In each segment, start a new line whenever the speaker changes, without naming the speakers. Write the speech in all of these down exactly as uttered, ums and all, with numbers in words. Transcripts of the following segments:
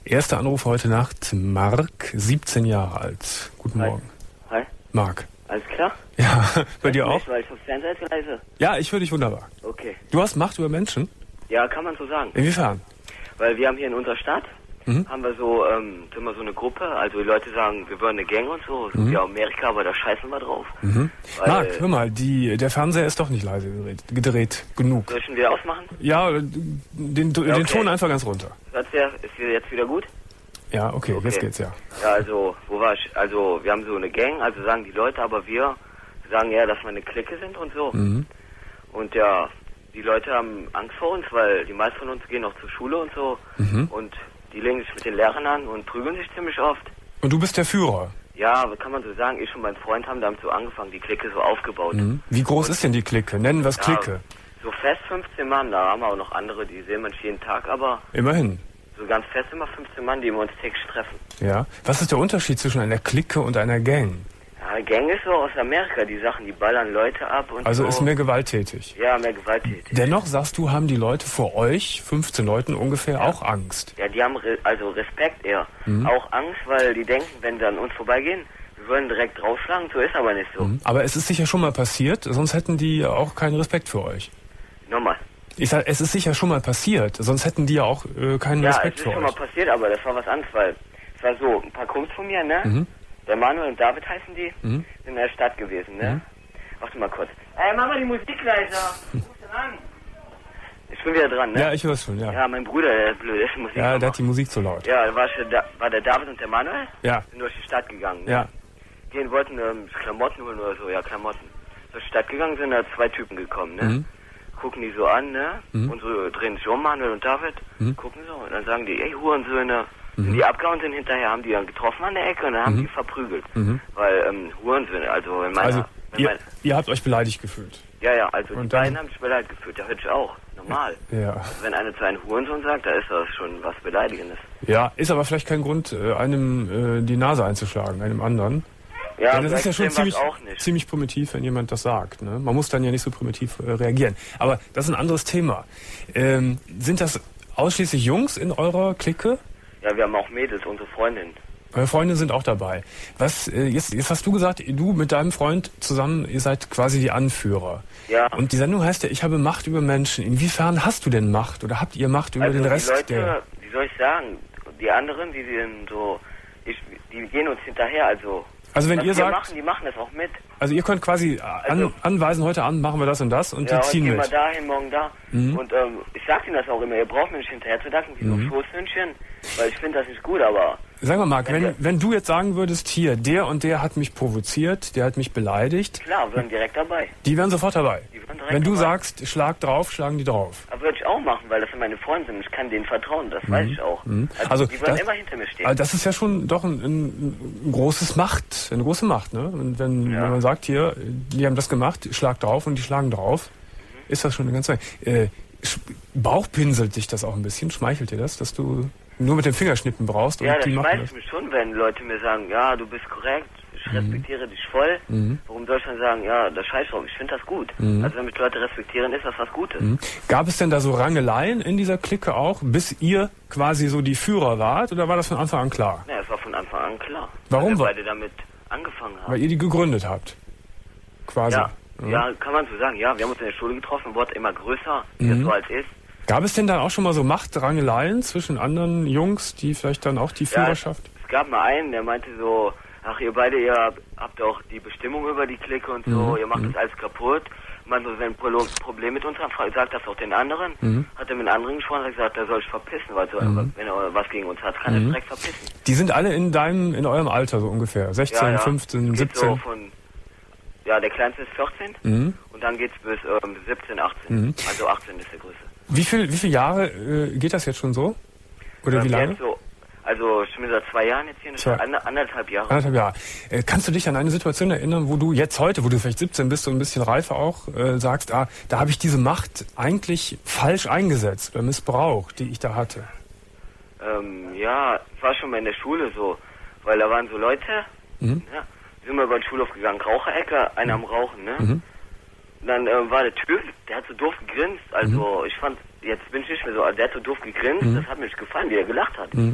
Erster Anruf heute Nacht. Marc, siebzehn Jahre alt. Guten
Hi.
Morgen.
Hi.
Marc.
Alles klar?
Ja, bei dir auch?
Nicht, weil ich auf Fernseher jetzt leise.
Ja, ich höre dich wunderbar.
Okay.
Du hast Macht über Menschen?
Ja, kann man so sagen.
Inwiefern?
Weil wir haben hier in unserer Stadt,
Mhm.
haben wir so, ähm, immer so eine Gruppe, also die Leute sagen, wir wollen eine Gang und so, so
Mhm.
wie Amerika, aber da scheißen wir drauf.
Mhm.
Weil,
Marc, hör mal, die, der Fernseher ist doch nicht leise gedreht, gedreht genug.
soll ich ihn wieder ausmachen?
Ja, den, den,
Ja,
den
okay.
Ton einfach ganz runter.
Hört's ja, ist hier jetzt wieder gut?
Ja, okay,
Okay.
jetzt geht's ja.
Ja, also, wo war ich? Also, wir haben so eine Gang, also sagen die Leute, aber wir sagen ja, dass wir eine Clique sind und so.
Mhm.
Und ja, die Leute haben Angst vor uns, weil die meisten von uns gehen noch zur Schule und so.
Mhm.
Und die legen sich mit den Lehrern an und prügeln sich ziemlich oft.
Und du bist der Führer.
Ja, kann man so sagen, ich und mein Freund haben damit so angefangen, die Clique so aufgebaut.
Mhm. Wie groß ist denn die Clique? Nennen wir es
Ja,
Clique.
So fest fünfzehn Mann, da haben wir auch noch andere, die sehen wir nicht jeden Tag, aber
Immerhin.
so ganz fest immer fünfzehn Mann, die wir uns täglich treffen.
Ja. Was ist der Unterschied zwischen einer Clique und einer Gang?
Ja, eine Gang ist so aus Amerika, die Sachen, die ballern Leute ab und
Also
so.
ist mehr gewalttätig.
Ja, mehr gewalttätig.
Dennoch sagst du, haben die Leute vor euch, fünfzehn Leuten ungefähr,
Ja.
auch Angst.
Ja, die haben re also Respekt eher.
Mhm.
Auch Angst, weil die denken, wenn sie an uns vorbeigehen, wir würden direkt draufschlagen, so ist aber nicht so.
Mhm. Aber es ist sicher schon mal passiert, sonst hätten die ja auch keinen Respekt für euch.
Nochmal.
Ich sag, es ist sicher schon mal passiert, sonst hätten die ja auch äh, keinen
Ja, es
Respekt
ist
für
schon
euch.
mal passiert, aber das war was anderes, weil es war so, ein paar Kumpels von mir, ne?
Mhm.
Der Manuel und David heißen die,
Mhm.
sind in der Stadt gewesen, ne?
Mhm.
Warte mal kurz. Ey, mach mal die Musik leiser. Ruf ran. Ich bin wieder dran, ne?
Ja, ich hör's schon, ja.
Ja, mein Bruder, der ist blöd, der ist Musik.
Ja, der hat die Musik zu laut.
Ja, da war, ich, da war der David und der Manuel,
Ja,
sind durch die Stadt gegangen, ne?
ja.
Die wollten ähm, Klamotten holen oder so, ja, Klamotten. Durch die Stadt gegangen sind da zwei Typen gekommen, ne?
Mhm.
Gucken die so an, ne?
Mhm.
Und so drehen sich um, Manuel und David,
Mhm.
gucken so und dann sagen die, ey, Hurensöhne.
Mhm.
Sind die abgehauen sind hinterher, haben die dann getroffen an der Ecke und dann haben
Mhm.
die verprügelt.
Mhm.
Weil, ähm, Hurensöhne, also wenn meiner,
Also,
wenn
ihr,
mein,
ihr habt euch beleidigt gefühlt.
ja, ja, also
Und
die
dann-
beiden haben sich beleidigt gefühlt, ja, hört sich auch, normal.
Ja.
Wenn einer zu einem Hurensohn sagt, da ist das schon was Beleidigendes.
Ja, ist aber vielleicht kein Grund, äh, einem äh, die Nase einzuschlagen, einem anderen.
Ja,
Denn das ist ja schon
extrem
ziemlich,
war's auch nicht.
ziemlich primitiv, wenn jemand das sagt. Ne? Man muss dann ja nicht so primitiv äh, reagieren. Aber das ist ein anderes Thema. Ähm, sind das ausschließlich Jungs in eurer Clique?
Ja, wir haben auch Mädels, unsere Freundin.
Eure Freunde sind auch dabei. Was, äh, jetzt, jetzt hast du gesagt, du mit deinem Freund zusammen, ihr seid quasi die Anführer.
Ja.
Und die Sendung heißt ja, ich habe Macht über Menschen. Inwiefern hast du denn Macht oder habt ihr Macht über
Also
den
die
Rest
Leute,
der...
wie soll ich sagen, die anderen, die sind so, ich, die gehen uns hinterher, also
Also wenn
was
ihr
wir
sagt,
machen, die machen das auch mit.
also ihr könnt quasi an,
Also-
anweisen, heute Abend machen wir das und das und
Ja,
die
heute
ziehen
gehen wir
mit.
dahin, morgen da.
Mhm.
Und ähm, ich sag ihnen das auch immer, ihr braucht mir nicht hinterher zu danken, wie
Mhm.
so Schoßhündchen, weil ich finde das nicht gut, aber
Sagen wir mal,
Wenn
wenn,
wir-
wenn du jetzt sagen würdest, hier, der und der hat mich provoziert, der hat mich beleidigt,
klar, wir sind direkt dabei.
die wären sofort dabei.
Die wären direkt
Wenn du
dabei.
sagst, schlag drauf, schlagen die drauf.
Aber würde ich auch machen, weil das sind meine Freunde sind. Ich kann denen vertrauen, das weiß ich auch.
Mhm.
Also,
Also
die würden
das-
immer hinter mir stehen.
Aber das ist ja schon doch ein, ein, ein großes Macht, eine große Macht, ne? Und wenn,
Ja.
wenn man sagt, hier, die haben das gemacht, schlag drauf und die schlagen drauf,
Mhm.
ist das schon eine ganze Menge. Äh, sch- Bauchpinselt dich das auch ein bisschen? Schmeichelt dir das, dass du nur mit dem Fingerschnippen brauchst und
Ja, das
die machen
schmeißt
das?
mich schon, wenn Leute mir sagen, ja, du bist korrekt, ich respektiere dich voll.
Mhm.
Warum soll ich dann sagen, ja, das scheiß drauf, ich finde das gut.
Mhm.
Also wenn mich Leute respektieren, ist das was Gutes.
Mhm. Gab es denn da so Rangeleien in dieser Clique auch, bis ihr quasi so die Führer wart, oder war das von Anfang an klar?
Ja, es war von Anfang an klar.
Warum
Weil wir
war-
beide damit angefangen haben.
Weil ihr die gegründet habt. Quasi.
ja.
Mhm.
ja, kann man so sagen. Ja, wir haben uns in der Schule getroffen, wurde immer größer, wie
Mhm.
das so als ist.
Gab es denn dann auch schon mal so Machtrangeleien zwischen anderen Jungs, die vielleicht dann auch die Führerschaft?
Ja, es, es gab mal einen, der meinte so, ach ihr beide, ihr habt, habt auch die Bestimmung über die Clique und so,
Mhm,
ihr macht
mhm.
das alles kaputt. Man so, wenn ein Pro- Problem mit uns hat, fra- sagt das auch den anderen.
Mhm.
Hat er mit einem anderen gesprochen, hat gesagt, der soll sich verpissen, weil so,
Mhm.
wenn er was gegen uns hat, kann er
Mhm.
direkt verpissen.
Die sind alle in deinem, in eurem Alter so ungefähr. sechzehn,
ja, ja.
fünfzehn,
Es geht
siebzehn.
So von, ja, der kleinste ist vierzehn
Mhm.
und dann geht's bis ähm, siebzehn, achtzehn.
Mhm.
Also achtzehn ist der größte.
Wie viel, wie viele Jahre äh, geht das jetzt schon so? Oder
Ähm,
wie lange?
Jetzt so, also ich bin seit zwei Jahren jetzt hier, das
Zwei-
ist ander- anderthalb Jahre.
Anderthalb Jahre. Äh, kannst du dich an eine Situation erinnern, wo du jetzt heute, wo du vielleicht siebzehn bist und ein bisschen reifer auch, äh, sagst, ah, da habe ich diese Macht eigentlich falsch eingesetzt oder missbraucht, die ich da hatte?
Ähm, ja, es war schon mal in der Schule so, weil da waren so Leute,
Mhm.
ja, sind wir über den Schulhof gegangen, Raucherecke, einer am Rauchen, ne?
Mhm.
Und dann äh, war der Typ, der hat so doof gegrinst, also ich fand, jetzt bin ich nicht mehr so, also der hat so doof gegrinst,
Mhm.
das hat mir nicht gefallen, wie er gelacht hat.
Mhm.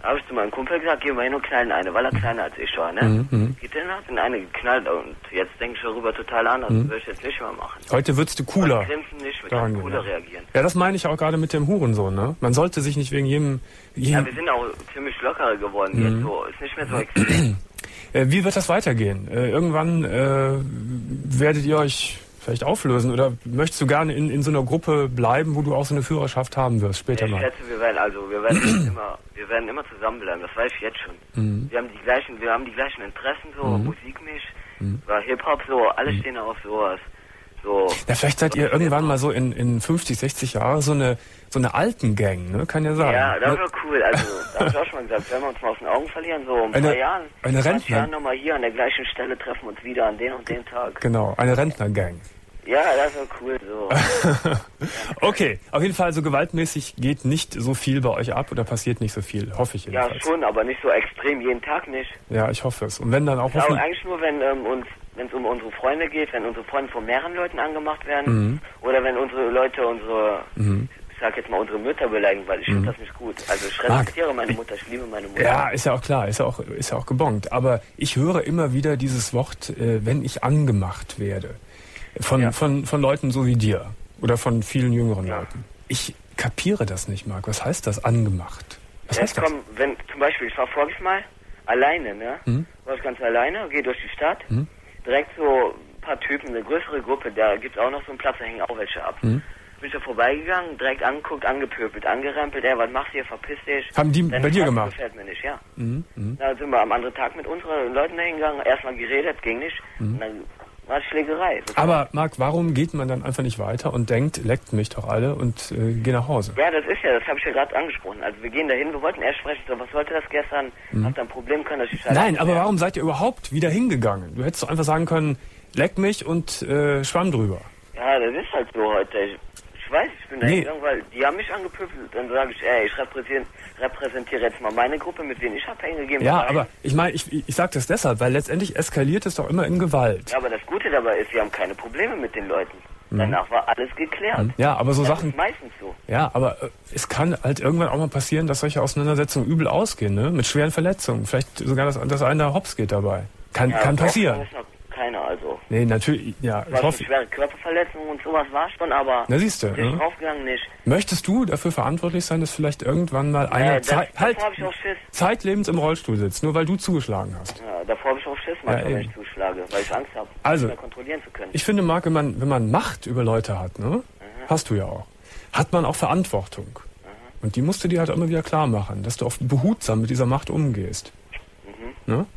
habe ich zu meinem Kumpel gesagt, geh mal hin und knallen eine, weil er kleiner als ich war, ne? Mhm. Geht denn, hat in eine geknallt und jetzt denke ich darüber total anders. Mhm. Das würde ich jetzt nicht mehr machen.
Heute würdest du cooler.
Ich grinsen nicht, würde ich cooler reagieren.
Ja, das meine ich auch gerade mit dem Hurensohn, ne? Man sollte sich nicht wegen jedem... jedem
ja, wir sind auch ziemlich lockerer geworden mhm. jetzt so. Ist nicht mehr so extrem.
äh, wie wird das weitergehen? Äh, irgendwann äh, werdet ihr euch... vielleicht auflösen oder möchtest du gerne in, in so einer Gruppe bleiben, wo du auch so eine Führerschaft haben wirst später
ich
mal?
Ich schätze, wir werden also wir werden immer wir werden immer zusammenbleiben, das weiß ich jetzt schon. Mhm. Wir haben die gleichen wir haben die gleichen Interessen so mhm. musikmäßig, mhm. Hip Hop so, alle mhm. stehen auf sowas. So. Ja,
vielleicht seid ihr irgendwann mal so in in fünfzig, sechzig Jahren so eine so eine alten Gang, ne? Kann ja sein.
Ja, das wäre cool. Also, da habe ich auch schon mal gesagt, wenn wir uns mal aus den Augen verlieren, so in ein
eine,
paar Jahren,
eine Rentner.
Jahren nochmal hier an der gleichen Stelle treffen wir uns wieder an den und den Tag.
Genau, eine Rentner-Gang.
Ja, das wäre cool, so.
Okay, auf jeden Fall, so gewaltmäßig geht nicht so viel bei euch ab oder passiert nicht so viel, hoffe ich jedenfalls.
Ja, schon, aber nicht so extrem, jeden Tag nicht.
Ja, ich hoffe es. Und wenn dann auch...
Ja, eigentlich nur, wenn ähm, uns, wenn es um unsere Freunde geht, wenn unsere Freunde von mehreren Leuten angemacht werden mhm. oder wenn unsere Leute unsere... Mhm. Ich sag jetzt mal unsere Mütter beleidigen, weil ich finde mhm. das nicht gut. Also ich respektiere meine Mutter, ich liebe meine Mutter.
Ja, ist ja auch klar, ist ja auch, ist ja auch gebongt. Aber ich höre immer wieder dieses Wort, äh, wenn ich angemacht werde. Von, ja. von, von Leuten so wie dir. Oder von vielen jüngeren ja. Leuten. Ich kapiere das nicht, Marc. Was heißt das, angemacht? Was
ja,
heißt das?
Komm, wenn, zum Beispiel, ich war voriges Mal alleine, ne? Mhm. War ich ganz alleine, gehe durch die Stadt. Mhm. Direkt so ein paar Typen, eine größere Gruppe, da gibt es auch noch so einen Platz, da hängen auch welche ab. Mhm. Bin ich da vorbeigegangen, direkt angeguckt, angepöbelt, angerempelt. Ey, was machst du hier, verpiss dich.
Haben die
Deine
bei dir
Straße
gemacht?
Gefällt mir nicht, ja.
Mhm. Mhm.
Da sind wir am anderen Tag mit unseren Leuten da hingegangen, erstmal geredet, ging nicht. Mhm. Und dann war Schlägerei.
Aber Marc, warum geht man dann einfach nicht weiter und denkt, leckt mich doch alle und äh, geh nach Hause?
Ja, das ist ja, das habe ich ja gerade angesprochen. Also wir gehen dahin, wir wollten erst sprechen, so, was sollte das gestern? Mhm. Habt ihr ein Problem, können dass ich
Nein, aber warum seid ihr überhaupt wieder hingegangen? Du hättest doch einfach sagen können, leck mich und äh, schwamm drüber.
Ja, das ist halt so heute. Ich, ich weiß, ich bin da nee. hingegangen, weil die haben mich angepöbelt. Dann sage ich, ey, ich repräsentiere, repräsentiere jetzt mal meine Gruppe, mit denen ich Abhänge gegeben
Ja,
rein.
aber ich meine, ich, ich sage das deshalb, weil letztendlich eskaliert es doch immer in Gewalt.
Ja, aber das Gute dabei ist, wir haben keine Probleme mit den Leuten. Mhm. Danach war alles geklärt. Mhm.
Ja, aber so
das
Sachen...
ist meistens so.
Ja, aber äh, es kann halt irgendwann auch mal passieren, dass solche Auseinandersetzungen übel ausgehen, ne? Mit schweren Verletzungen. Vielleicht sogar, dass, dass einer hops geht dabei. Kann,
ja,
kann passieren.
Ist noch keiner, also.
Nee, natürlich, ja.
Ich hoffe, schwere Körperverletzungen und sowas war schon, aber...
Na, siehst du.
Ne? Draufgegangen nicht.
Möchtest du dafür verantwortlich sein, dass vielleicht irgendwann mal einer
äh, Zeit, halt, hab ich auch Schiss.
zeitlebens im Rollstuhl sitzt, nur weil du zugeschlagen hast?
Ja, davor habe ich auch Schiss, manchmal, ja, wenn ich zuschlage, weil ich Angst habe,
also,
nicht mehr kontrollieren zu können.
Ich finde, Marc, wenn man, wenn man Macht über Leute hat, ne? Mhm. Hast du ja auch, hat man auch Verantwortung. Mhm. Und die musst du dir halt immer wieder klar machen, dass du auch behutsam mit dieser Macht umgehst. Mhm. Ne?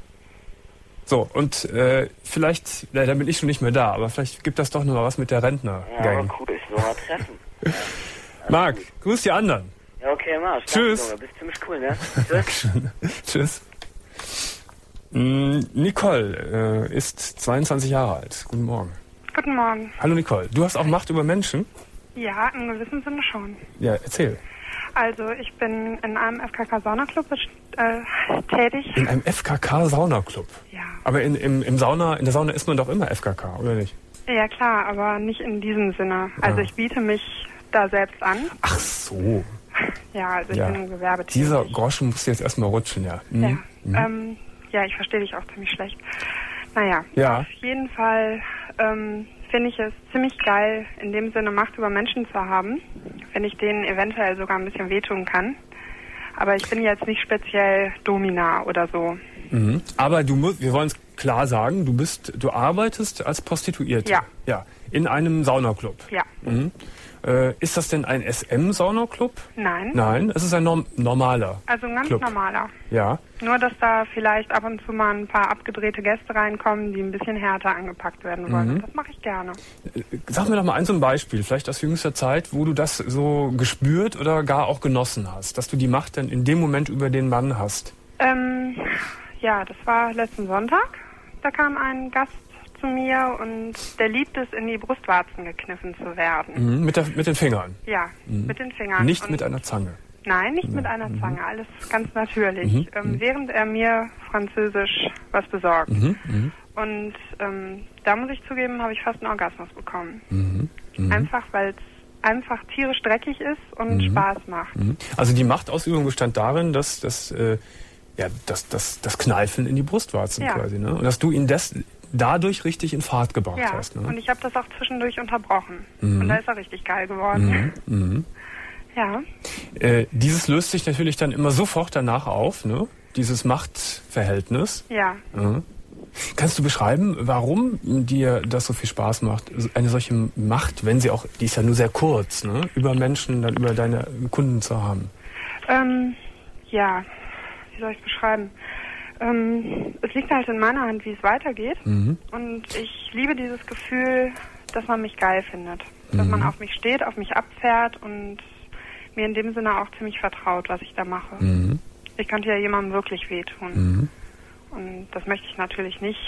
So, und äh, vielleicht, ja, da bin ich schon nicht mehr da, aber vielleicht gibt das doch noch mal was mit der Rentner-Gang.
Ja, aber cool, ich will mal treffen. Ja,
Marc, grüß die anderen.
Ja, okay, Marsch.
Tschüss.
Du bist ziemlich cool, ne? Tschüss.
Tschüss. Mm, Nicole äh, ist zweiundzwanzig Jahre alt. Guten Morgen.
Guten Morgen.
Hallo Nicole. Du hast auch Macht über Menschen?
Ja, in gewissem Sinne schon.
Ja, erzähl.
Also, ich bin in einem F K K-Saunaclub äh, tätig.
In einem F K K-Saunaclub?
Ja.
Aber in, im, im Sauna, in der Sauna ist man doch immer F K K, oder nicht?
Ja, klar, aber nicht in diesem Sinne. Also, ja. Ich biete mich da selbst an.
Ach so.
Ja, also ich
ja.
bin gewerbetätig.
Dieser Groschen muss jetzt erstmal rutschen, ja. Mhm.
Ja.
Mhm.
Ähm, ja, ich verstehe dich auch ziemlich schlecht. Naja,
ja.
Auf jeden Fall ähm, finde ich es ziemlich geil, in dem Sinne Macht über Menschen zu haben, wenn ich denen eventuell sogar ein bisschen wehtun kann. Aber ich bin jetzt nicht speziell Domina oder so.
Mhm. Aber du musst, wir wollen es klar sagen, du bist, du arbeitest als Prostituierte.
Ja.
Ja. In einem Saunaclub.
Ja.
Mhm. Äh, ist das denn ein S M-Saunaclub?
Nein.
Nein, es ist ein norm normaler
Also ein ganz
Club.
normaler.
Ja.
Nur, dass da vielleicht ab und zu mal ein paar abgedrehte Gäste reinkommen, die ein bisschen härter angepackt werden wollen. Mhm. Das mache ich gerne.
Sag mir doch mal ein so ein Beispiel, vielleicht aus jüngster Zeit, wo du das so gespürt oder gar auch genossen hast, dass du die Macht dann in dem Moment über den Mann hast.
Ähm, ja, das war letzten Sonntag. Da kam ein Gast zu mir und der liebt es, in die Brustwarzen gekniffen zu werden.
Mhm, mit, der, mit den Fingern?
Ja, mhm. mit den Fingern.
Nicht
und
mit einer Zange?
Nein, nicht
ja.
mit einer Zange, alles ganz natürlich.
Mhm.
Ähm,
mhm.
während er mir französisch was besorgt.
Mhm. Mhm.
Und ähm, da muss ich zugeben, habe ich fast einen Orgasmus bekommen.
Mhm. Mhm.
Einfach, weil es einfach tierisch dreckig ist und mhm. Spaß macht.
Mhm. Also die Machtausübung bestand darin, dass das, äh, ja, das, das, das Kneifen in die Brustwarzen ja. quasi, ne? Und dass du ihn des, dadurch richtig in Fahrt gebracht
ja.
hast. Ne?
Und ich habe das auch zwischendurch unterbrochen. Mhm. Und da ist er richtig geil geworden.
Mhm. Mhm.
Ja.
Äh, dieses löst sich natürlich dann immer sofort danach auf, ne? Dieses Machtverhältnis.
Ja.
Mhm. Kannst du beschreiben, warum dir das so viel Spaß macht, eine solche Macht, wenn sie auch, die ist ja nur sehr kurz, ne? Über Menschen, dann über deine Kunden zu haben?
Ähm, ja, wie soll ich es beschreiben? Ähm, es liegt halt in meiner Hand, wie es weitergeht. Mhm. Und ich liebe dieses Gefühl, dass man mich geil findet. Dass mhm. man auf mich steht, auf mich abfährt und mir in dem Sinne auch ziemlich vertraut, was ich da mache. Mhm. Ich könnte ja jemandem wirklich wehtun. Mhm. Und das möchte ich natürlich nicht.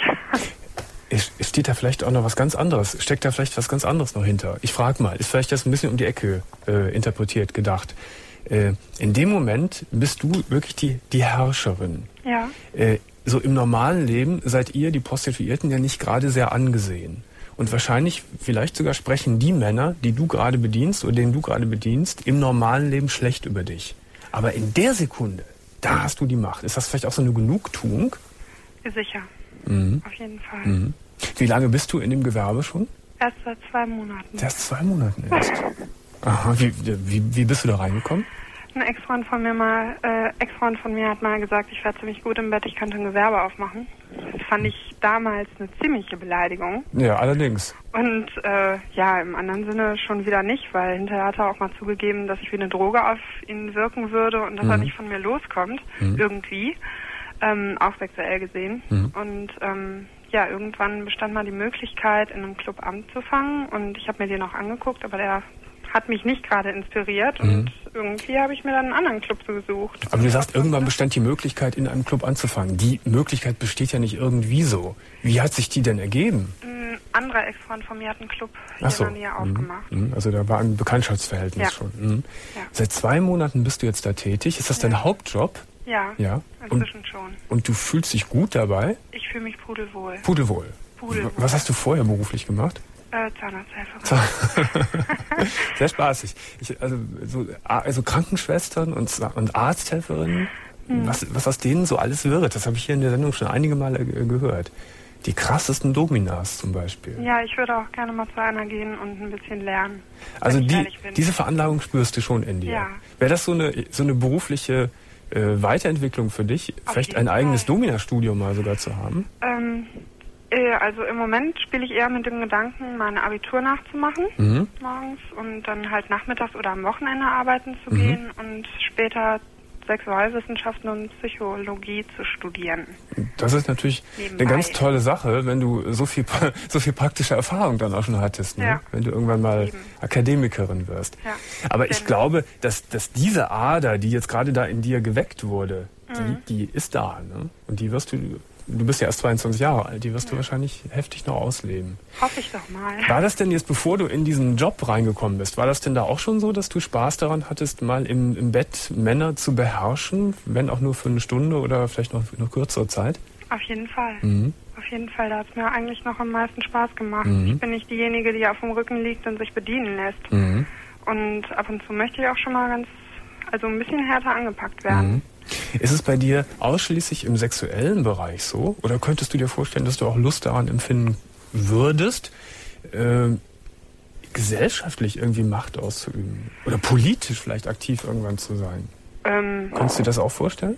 Es steht da vielleicht auch noch was ganz anderes? Steckt da vielleicht was ganz anderes noch hinter? Ich frage mal, ist vielleicht das ein bisschen um die Ecke äh, interpretiert, gedacht? Äh, in dem Moment bist du wirklich die, die Herrscherin.
Ja.
Äh, so im normalen Leben seid ihr, die Prostituierten, ja nicht gerade sehr angesehen. Und wahrscheinlich, vielleicht sogar sprechen die Männer, die du gerade bedienst oder denen du gerade bedienst, im normalen Leben schlecht über dich. Aber in der Sekunde, da hast du die Macht. Ist das vielleicht auch so eine Genugtuung?
Sicher.
Mhm.
Auf jeden Fall.
Mhm. Wie lange bist du in dem Gewerbe schon?
Erst seit zwei Monaten.
Erst zwei Monaten erst. Aha, wie, wie, wie bist du da reingekommen?
Ein Ex-Freund von mir mal, äh, Ex-Freund von mir hat mal gesagt, ich wäre ziemlich gut im Bett, ich könnte ein Gewerbe aufmachen. Das fand ich damals eine ziemliche Beleidigung.
Ja, allerdings.
Und äh, ja, im anderen Sinne schon wieder nicht, weil hinterher hat er auch mal zugegeben, dass ich wie eine Droge auf ihn wirken würde und dass mhm. er nicht von mir loskommt, mhm. irgendwie, ähm, auch sexuell gesehen. Mhm. Und ähm, ja, irgendwann bestand mal die Möglichkeit, in einem Club anzufangen und ich habe mir den auch angeguckt, aber der hat mich nicht gerade inspiriert und mhm. irgendwie habe ich mir dann einen anderen Club gesucht.
Aber du sagst, irgendwann bestand die Möglichkeit, in einem Club anzufangen. Die Möglichkeit besteht ja nicht irgendwie so. Wie hat sich die denn ergeben?
Ein anderer Ex-Freund von mir hat einen Club hier
Ach so.
in der Nähe aufgemacht.
Also da war ein Bekanntschaftsverhältnis
ja.
schon. Mhm.
Ja.
Seit zwei Monaten bist du jetzt da tätig. Ist das ja. dein Hauptjob?
Ja,
ja.
inzwischen
und,
schon.
Und du fühlst dich gut dabei?
Ich fühle mich pudelwohl.
Pudelwohl.
Pudelwohl.
Was hast du vorher beruflich gemacht?
Äh, Zahnarzthelferin.
Sehr spaßig. Ich, also, so, also Krankenschwestern und, und Arzthelferinnen, hm. was, was aus denen so alles wird, das habe ich hier in der Sendung schon einige Male gehört. Die krassesten Dominas zum Beispiel.
Ja, ich würde auch gerne mal zu einer gehen und ein bisschen lernen.
Also die, diese Veranlagung spürst du schon in dir.
Ja.
Wäre das so eine, so eine berufliche äh, Weiterentwicklung für dich, Auf vielleicht ein eigenes Domina-Studio mal sogar zu haben?
Ähm... Also im Moment spiele ich eher mit dem Gedanken, mein Abitur nachzumachen mhm. morgens und dann halt nachmittags oder am Wochenende arbeiten zu mhm. gehen und später Sexualwissenschaften und Psychologie zu studieren.
Das ist natürlich Nebenbei. eine ganz tolle Sache, wenn du so viel so viel praktische Erfahrung dann auch schon hattest, ne?
Ja.
Wenn du irgendwann mal Eben. Akademikerin wirst. Ja. Aber ich glaube, dass, dass diese Ader, die jetzt gerade da in dir geweckt wurde, mhm. die, die ist da, ne? Und die wirst du... Du bist ja erst zweiundzwanzig Jahre alt, die wirst ja. du wahrscheinlich heftig noch ausleben.
Hoffe ich doch mal.
War das denn jetzt, bevor du in diesen Job reingekommen bist, war das denn da auch schon so, dass du Spaß daran hattest, mal im, im Bett Männer zu beherrschen, wenn auch nur für eine Stunde oder vielleicht noch für eine kürzere Zeit?
Auf jeden Fall.
Mhm.
Auf jeden Fall, da hat es mir eigentlich noch am meisten Spaß gemacht.
Mhm.
Ich bin nicht diejenige, die auf dem Rücken liegt und sich bedienen lässt.
Mhm.
Und ab und zu möchte ich auch schon mal ganz, also ein bisschen härter angepackt werden.
Mhm. Ist es bei dir ausschließlich im sexuellen Bereich so? Oder könntest du dir vorstellen, dass du auch Lust daran empfinden würdest, äh, gesellschaftlich irgendwie Macht auszuüben? Oder politisch vielleicht aktiv irgendwann zu sein?
Ähm,
Kannst du dir das auch vorstellen?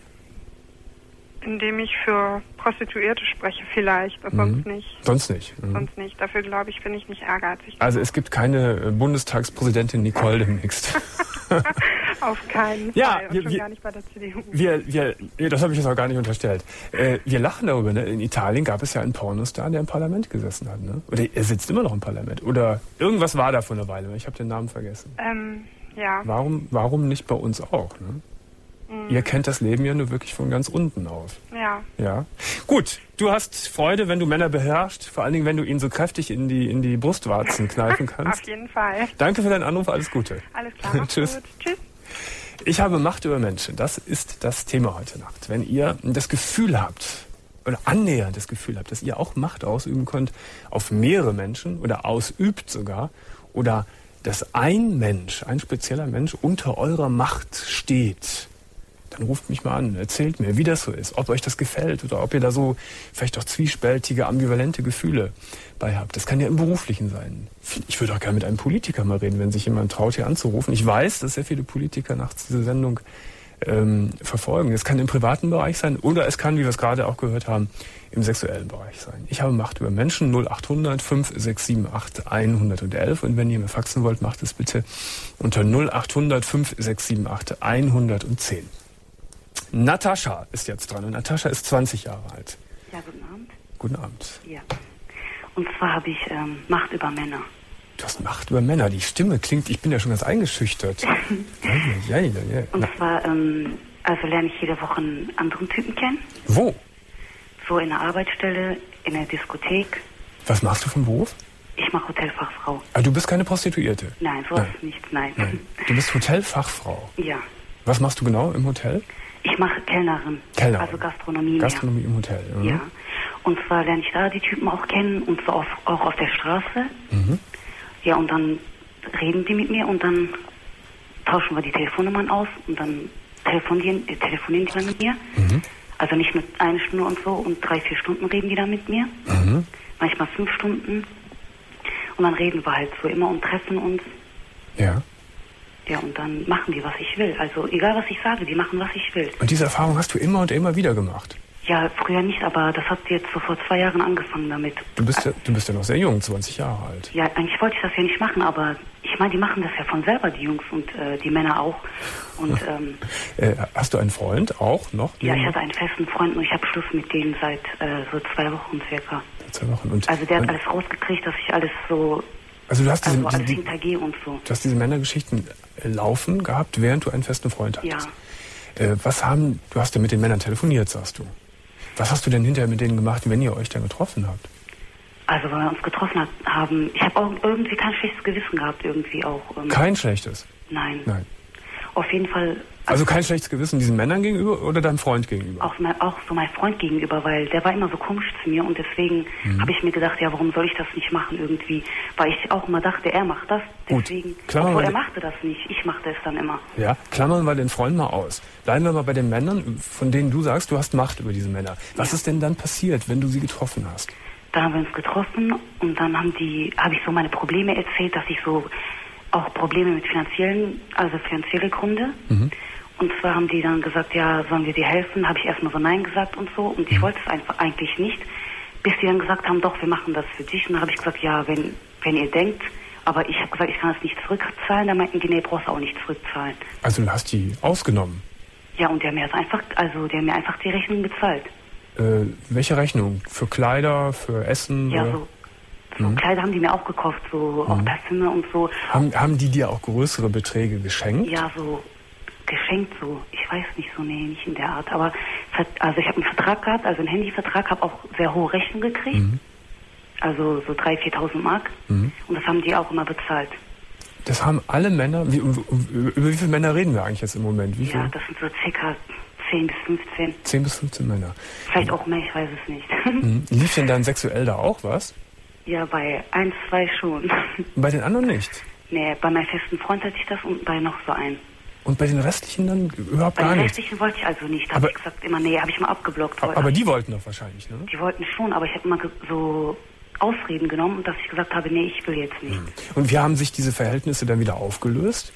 Indem ich für Prostituierte spreche vielleicht, aber mhm. sonst nicht.
Sonst nicht? Mhm.
Sonst nicht. Dafür, glaube ich, bin ich nicht ehrgeizig.
Also es gibt keine Bundestagspräsidentin Nicole demnächst.
Auf keinen Fall.
Ja,
und
wir,
schon
wir,
gar nicht bei der C D U.
Wir, wir, das habe ich jetzt auch gar nicht unterstellt. Äh, wir lachen darüber. Ne? In Italien gab es ja einen Pornostar, der im Parlament gesessen hat. Ne? Oder er sitzt immer noch im Parlament. Oder irgendwas war da vor einer Weile. Ich habe den Namen vergessen.
Ähm, ja.
Warum, warum nicht bei uns auch? Ne? Ihr kennt das Leben ja nur wirklich von ganz unten auf.
Ja.
Ja. Gut, du hast Freude, wenn du Männer beherrschst, vor allen Dingen, wenn du ihn so kräftig in die, in die Brustwarzen kneifen kannst.
Auf jeden Fall.
Danke für deinen Anruf, alles Gute.
Alles klar,
Tschüss.
Gut. Tschüss.
Ich habe Macht über Menschen, das ist das Thema heute Nacht. Wenn ihr das Gefühl habt, oder annähernd das Gefühl habt, dass ihr auch Macht ausüben könnt auf mehrere Menschen oder ausübt sogar, oder dass ein Mensch, ein spezieller Mensch unter eurer Macht steht, dann ruft mich mal an, erzählt mir, wie das so ist, ob euch das gefällt oder ob ihr da so vielleicht auch zwiespältige, ambivalente Gefühle bei habt. Das kann ja im Beruflichen sein. Ich würde auch gerne mit einem Politiker mal reden, wenn sich jemand traut, hier anzurufen. Ich weiß, dass sehr viele Politiker nachts diese Sendung ähm, verfolgen. Es kann im privaten Bereich sein oder es kann, wie wir es gerade auch gehört haben, im sexuellen Bereich sein. Ich habe Macht über Menschen, null achthundert, fünf sechs sieben acht, hundertelf. Und wenn ihr mir faxen wollt, macht es bitte unter null achthundert, fünf sechs sieben acht, hundertzehn. Natascha ist jetzt dran und Natascha ist zwanzig Jahre alt.
Ja, guten Abend.
Guten Abend.
Ja. Und zwar habe ich ähm, Macht über Männer.
Du hast Macht über Männer. Die Stimme klingt, ich bin ja schon ganz eingeschüchtert. ja, ja, ja, ja.
Und zwar, ähm, also lerne ich jede Woche einen anderen Typen kennen.
Wo?
So in der Arbeitsstelle, in der Diskothek.
Was machst du vom Beruf?
Ich mache Hotelfachfrau.
Ah, du bist keine Prostituierte?
Nein, sowas nicht, nein.
nein. Du bist Hotelfachfrau?
Ja.
Was machst du genau im Hotel?
Ich mache Kellnerin.
Kellnerin.
Also Gastronomie.
Gastronomie im Hotel. Mhm.
Ja. Und zwar lerne ich da die Typen auch kennen und so auf, auch auf der Straße.
Mhm.
Ja, und dann reden die mit mir und dann tauschen wir die Telefonnummern aus und dann telefonieren, äh, telefonieren die dann mit mir.
Mhm.
Also nicht mit einer Stunde und so und drei, vier Stunden reden die dann mit mir.
Mhm.
Manchmal fünf Stunden. Und dann reden wir halt so immer und treffen uns.
Ja.
Ja, und dann machen die, was ich will. Also egal, was ich sage, die machen, was ich will.
Und diese Erfahrung hast du immer und immer wieder gemacht?
Ja, früher nicht, aber das hat jetzt so vor zwei Jahren angefangen damit.
Du bist ja, du bist ja noch sehr jung, zwanzig Jahre alt.
Ja, eigentlich wollte ich das ja nicht machen, aber ich meine, die machen das ja von selber, die Jungs und äh, die Männer auch. Und ähm,
äh, hast du einen Freund auch noch?
Ja, ich hatte einen festen Freund und ich habe Schluss mit dem seit äh, so zwei Wochen circa.
Zwei Wochen. Und,
also der hat
und,
alles rausgekriegt, dass ich alles so...
Also du hast diese,
also alles
die,
hintergehe und so.
Du hast diese Männergeschichten laufen gehabt, während du einen festen Freund hattest.
Ja.
Äh, was haben, du hast ja mit den Männern telefoniert, sagst du. Was hast du denn hinterher mit denen gemacht, wenn ihr euch dann getroffen habt?
Also, weil wir uns getroffen hat, haben, ich habe auch irgendwie kein schlechtes Gewissen gehabt, irgendwie auch. Ähm,
kein schlechtes?
Nein.
Nein.
Auf jeden Fall.
Also, also kein schlechtes Gewissen diesen Männern gegenüber oder deinem Freund gegenüber?
Auch, mein, auch so mein Freund gegenüber, weil der war immer so komisch zu mir und deswegen mhm. habe ich mir gedacht, ja, warum soll ich das nicht machen irgendwie? Weil ich auch immer dachte, er macht das, deswegen.
Gut.
Obwohl er machte das nicht, ich machte es dann immer.
Ja, klammern wir den Freund mal aus. Bleiben wir mal bei den Männern, von denen du sagst, du hast Macht über diese Männer. Was ja. ist denn dann passiert, wenn du sie getroffen hast?
Dann haben wir uns getroffen und dann haben die, habe ich so meine Probleme erzählt, dass ich so auch Probleme mit finanziellen, also finanzielle Gründe. Mhm. Und zwar haben die dann gesagt, ja, sollen wir dir helfen? Habe ich erstmal so Nein gesagt und so. Und ich wollte es einfach eigentlich nicht, bis die dann gesagt haben, doch, wir machen das für dich. Und dann habe ich gesagt, ja, wenn, wenn ihr denkt, aber ich habe gesagt, ich kann es nicht zurückzahlen. Da meinten die, nee, brauchst du auch nicht zurückzahlen.
Also du hast die ausgenommen?
Ja, und die haben mir das einfach, also die haben mir einfach die Rechnung bezahlt.
Äh, welche Rechnung? Für Kleider, für Essen?
Ja,
oder?
so. So mhm. Kleider haben die mir auch gekauft, so
mhm.
auch Parfüme und so.
Haben, haben die dir auch größere Beträge geschenkt?
Ja, so geschenkt so. Ich weiß nicht so, nee, nicht in der Art. Aber also ich habe einen Vertrag gehabt, also einen Handyvertrag, habe auch sehr hohe Rechnung gekriegt. Mhm. Also so dreitausend, viertausend Mark. Mhm. Und das haben die auch immer bezahlt.
Das haben alle Männer, wie, über wie viele Männer reden wir eigentlich jetzt im Moment? Wie
ja, das sind so circa zehn bis fünfzehn.
zehn bis fünfzehn Männer.
Vielleicht auch mehr, ich weiß es nicht.
Mhm. Lief denn dann sexuell da auch was?
Ja, bei ein, zwei schon.
Bei den anderen nicht?
Nee, bei meinem festen Freund hatte ich das und bei noch so einen.
Und bei den restlichen dann überhaupt
bei
gar nicht? Bei
den restlichen wollte ich also nicht. Da habe ich gesagt, immer, nee, habe ich mal abgeblockt.
Aber, aber die wollten doch wahrscheinlich, ne?
Die wollten schon, aber ich habe immer so Ausreden genommen, dass ich gesagt habe, nee, ich will jetzt nicht.
Und wie haben sich diese Verhältnisse dann wieder aufgelöst?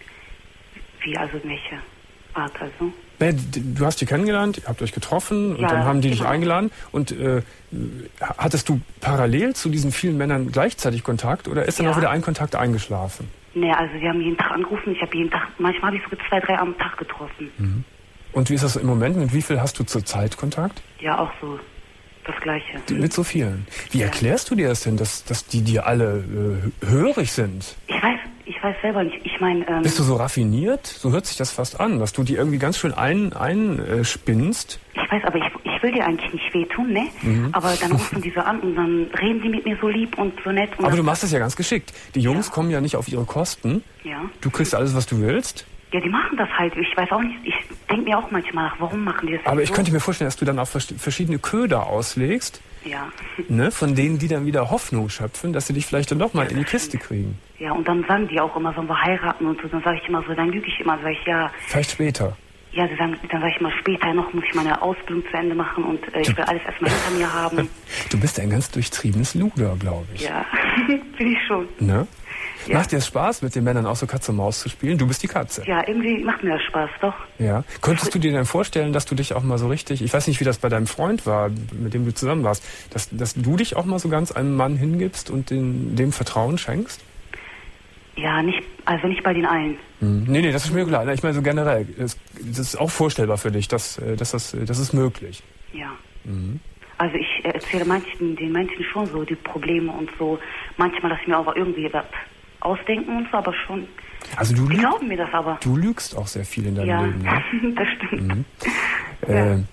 Wie, also welche Art also?
Du hast die kennengelernt, ihr habt euch getroffen und
ja,
dann haben die
genau.
dich eingeladen. Und äh, hattest du parallel zu diesen vielen Männern gleichzeitig Kontakt oder ist dann
ja.
auch wieder ein Kontakt eingeschlafen?
Nee, also wir haben jeden Tag angerufen. Ich habe jeden Tag, manchmal habe ich sogar zwei, drei am Tag getroffen.
Mhm. Und wie ist das im Moment? Mit wie viel hast du zur Zeit Kontakt?
Ja, auch so das Gleiche.
Die, mit so vielen? Wie
ja.
erklärst du dir das denn, dass, dass die dir alle äh, hörig sind?
Ich weiß Ich weiß selber nicht. Ich meine... Ähm,
Bist du so raffiniert? So hört sich das fast an, dass du die irgendwie ganz schön ein, einspinnst.
Äh, ich weiß, aber ich, ich will dir eigentlich nicht wehtun, ne? Mhm. Aber dann rufen die so an und dann reden die mit mir so lieb und so nett. Und
aber du machst das ja ganz geschickt. Die Jungs ja. kommen ja nicht auf ihre Kosten.
Ja.
Du kriegst alles, was du willst.
Ja, die machen das halt. Ich weiß auch nicht... Ich, denke mir auch manchmal nach, warum machen die das
Aber ich
so?
könnte mir vorstellen, dass du dann auf verschiedene Köder auslegst,
ja.
ne, von denen die dann wieder Hoffnung schöpfen, dass sie dich vielleicht dann doch mal ja, in die Kiste kriegen.
Ja, und dann sagen die auch immer, sollen wir heiraten und so. Dann sage ich immer so, dann lüge ich immer, sage ich, ja.
Vielleicht später.
Ja, dann, dann sage ich mal, später noch muss ich meine Ausbildung zu Ende machen und äh, ich will alles erstmal hinter mir haben.
Du bist ein ganz durchtriebenes Luder, glaube ich.
Ja, bin ich schon.
Ne?
Ja.
Macht dir es Spaß, mit den Männern auch so Katze und Maus zu spielen? Du bist die Katze.
Ja, irgendwie macht mir das Spaß, doch.
Ja. Könntest du dir denn vorstellen, dass du dich auch mal so richtig, ich weiß nicht, wie das bei deinem Freund war, mit dem du zusammen warst, dass, dass du dich auch mal so ganz einem Mann hingibst und den, dem Vertrauen schenkst?
Ja, nicht, also nicht bei den allen.
Hm. Nee, nee, das ist mir klar. Ich meine so generell, das, das ist auch vorstellbar für dich, dass, dass das, das ist möglich.
Ja.
Mhm.
Also ich erzähle manchen, den Menschen schon so die Probleme und so. Manchmal lasse ich mir aber irgendwie was ausdenken und so, aber schon.
Also du
die
lüg-
glauben mir das aber.
Du lügst auch sehr viel in deinem
ja.
Leben. Ja,
das stimmt.
Mhm.
Ja.
Äh,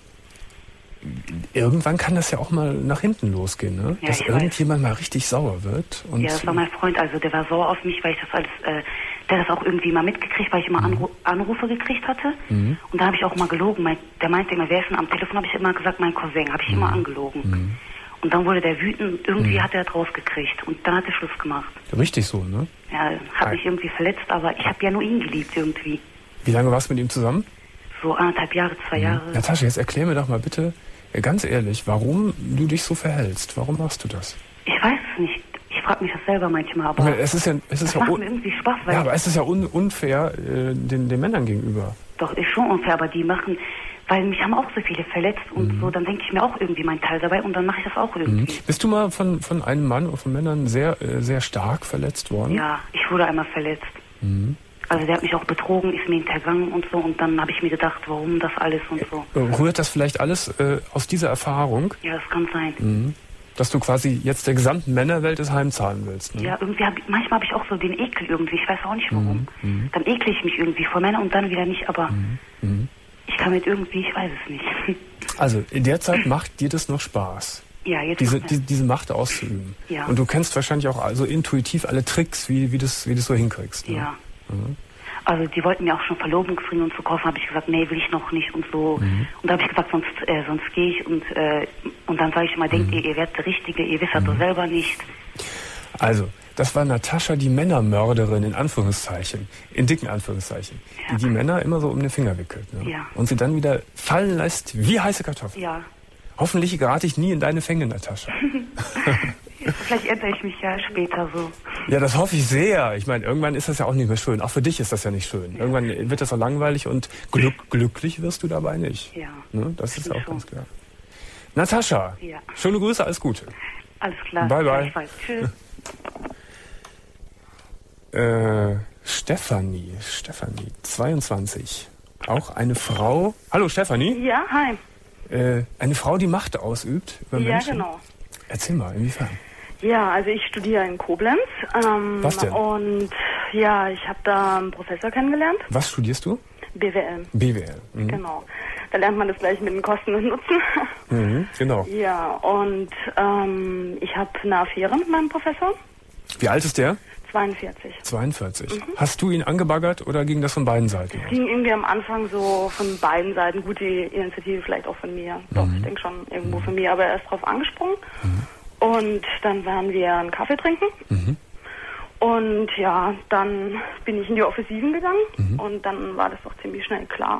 irgendwann kann das ja auch mal nach hinten losgehen, ne?
Ja,
dass irgendjemand weiß. mal richtig sauer wird. Und
ja, das war mein Freund, also der war sauer auf mich, weil ich das alles, äh, der hat das auch irgendwie mal mitgekriegt, weil ich immer Anru- Anrufe gekriegt hatte.
Mhm.
Und da habe ich auch mal gelogen. Mein, der meinte immer, wer ist denn am Telefon? Habe ich immer gesagt, mein Cousin, habe ich
mhm.
immer angelogen.
Mhm.
Und dann wurde der wütend, irgendwie
mhm.
hat er das rausgekriegt. Und dann hat er Schluss gemacht.
Richtig so, ne?
Ja, hat mich irgendwie verletzt, aber ich habe ja nur ihn geliebt irgendwie.
Wie lange warst du mit ihm zusammen?
So anderthalb Jahre, zwei
mhm.
Jahre.
Natascha, jetzt erklär mir doch mal bitte, ganz ehrlich, warum du dich so verhältst. Warum machst du das?
Ich weiß es nicht. Ich frage mich das selber manchmal, aber
meine, es ist ja, es ist
das
ja
macht
un-
mir irgendwie Spaß. Weil
ja, aber es ist ja un- unfair äh, den, den Männern gegenüber.
Doch, ist schon unfair, aber die machen, weil mich haben auch so viele verletzt und
mhm.
so, dann denke ich mir auch irgendwie meinen Teil dabei und dann mache ich das auch irgendwie.
Mhm. Bist du mal von, von einem Mann oder von Männern sehr, äh, sehr stark verletzt worden?
Ja, ich wurde einmal verletzt.
Mhm.
Also der hat mich auch betrogen, ist mir hintergangen und so und dann habe ich mir gedacht, warum das alles und so.
Rührt das vielleicht alles äh, aus dieser Erfahrung?
Ja, das kann sein.
Mhm. Dass du quasi jetzt der gesamten Männerwelt das heimzahlen willst, ne?
Ja, irgendwie hab, manchmal habe ich auch so den Ekel irgendwie, ich weiß auch nicht warum.
Mhm.
Dann ekle ich mich irgendwie vor Männern und dann wieder nicht, aber
Mhm. Mhm.
ich kann mit irgendwie, ich weiß es nicht.
Also in der Zeit macht dir das noch Spaß,
Ja, jetzt
diese,
macht
die, diese Macht auszuüben.
Ja.
Und du kennst wahrscheinlich auch also intuitiv alle Tricks, wie, wie du es wie du's so hinkriegst. Ne?
Ja.
Mhm.
Also die wollten mir auch schon Verlobungsringe und so kaufen, habe ich gesagt, nee, will ich noch nicht und so.
Mhm.
Und da habe ich gesagt, sonst, äh, sonst gehe ich und, äh, und dann sage ich immer, denkt
mhm.
ihr, ihr werdet der Richtige, ihr wisst das doch selber nicht.
Also, das war Natascha, die Männermörderin, in Anführungszeichen, in dicken Anführungszeichen,
Ja.
die die Männer immer so um den Finger wickelt. Ne?
Ja.
Und sie dann wieder fallen lässt wie heiße Kartoffeln.
Ja.
Hoffentlich gerate ich nie in deine Fänge, Natascha.
Vielleicht ändere ich mich ja später so.
Ja, das hoffe ich sehr. Ich meine, irgendwann ist das ja auch nicht mehr schön. Auch für dich ist das ja nicht schön. Ja. Irgendwann wird das auch langweilig und glück, glücklich wirst du dabei nicht.
Ja.
Ne? Das ist auch
schon.
ganz klar. Natascha,
Ja.
schöne Grüße, alles Gute.
Alles klar.
Bye, bye.
Gleichfalls. Tschüss.
Äh, Stefanie, Stefanie, zweiundzwanzig. Auch eine Frau. Hallo Stefanie.
Ja, hi.
Äh, eine Frau, die Macht ausübt über
Ja,
Menschen.
genau.
Erzähl mal, inwiefern?
Ja, also ich studiere in Koblenz. Ähm,
Was denn?
Und ja, ich habe da einen Professor kennengelernt.
Was studierst du?
B W L.
B W L. Mhm.
Genau. Da lernt man das gleich mit den Kosten und Nutzen.
Mhm, genau.
Ja, und ähm, ich habe eine Affäre mit meinem Professor.
Wie alt ist der?
zweiundvierzig.
zweiundvierzig.
Mhm.
Hast du ihn angebaggert oder ging das von beiden Seiten?
Es ging irgendwie am Anfang so von beiden Seiten. Gut, die Initiative vielleicht auch von mir. Doch, ich denke schon irgendwo von mir. Aber er ist drauf angesprungen.
Mhm.
Und dann waren wir einen Kaffee trinken.
Mhm.
Und ja, dann bin ich in die Offensiven gegangen.
Mhm.
Und dann war das doch ziemlich schnell klar,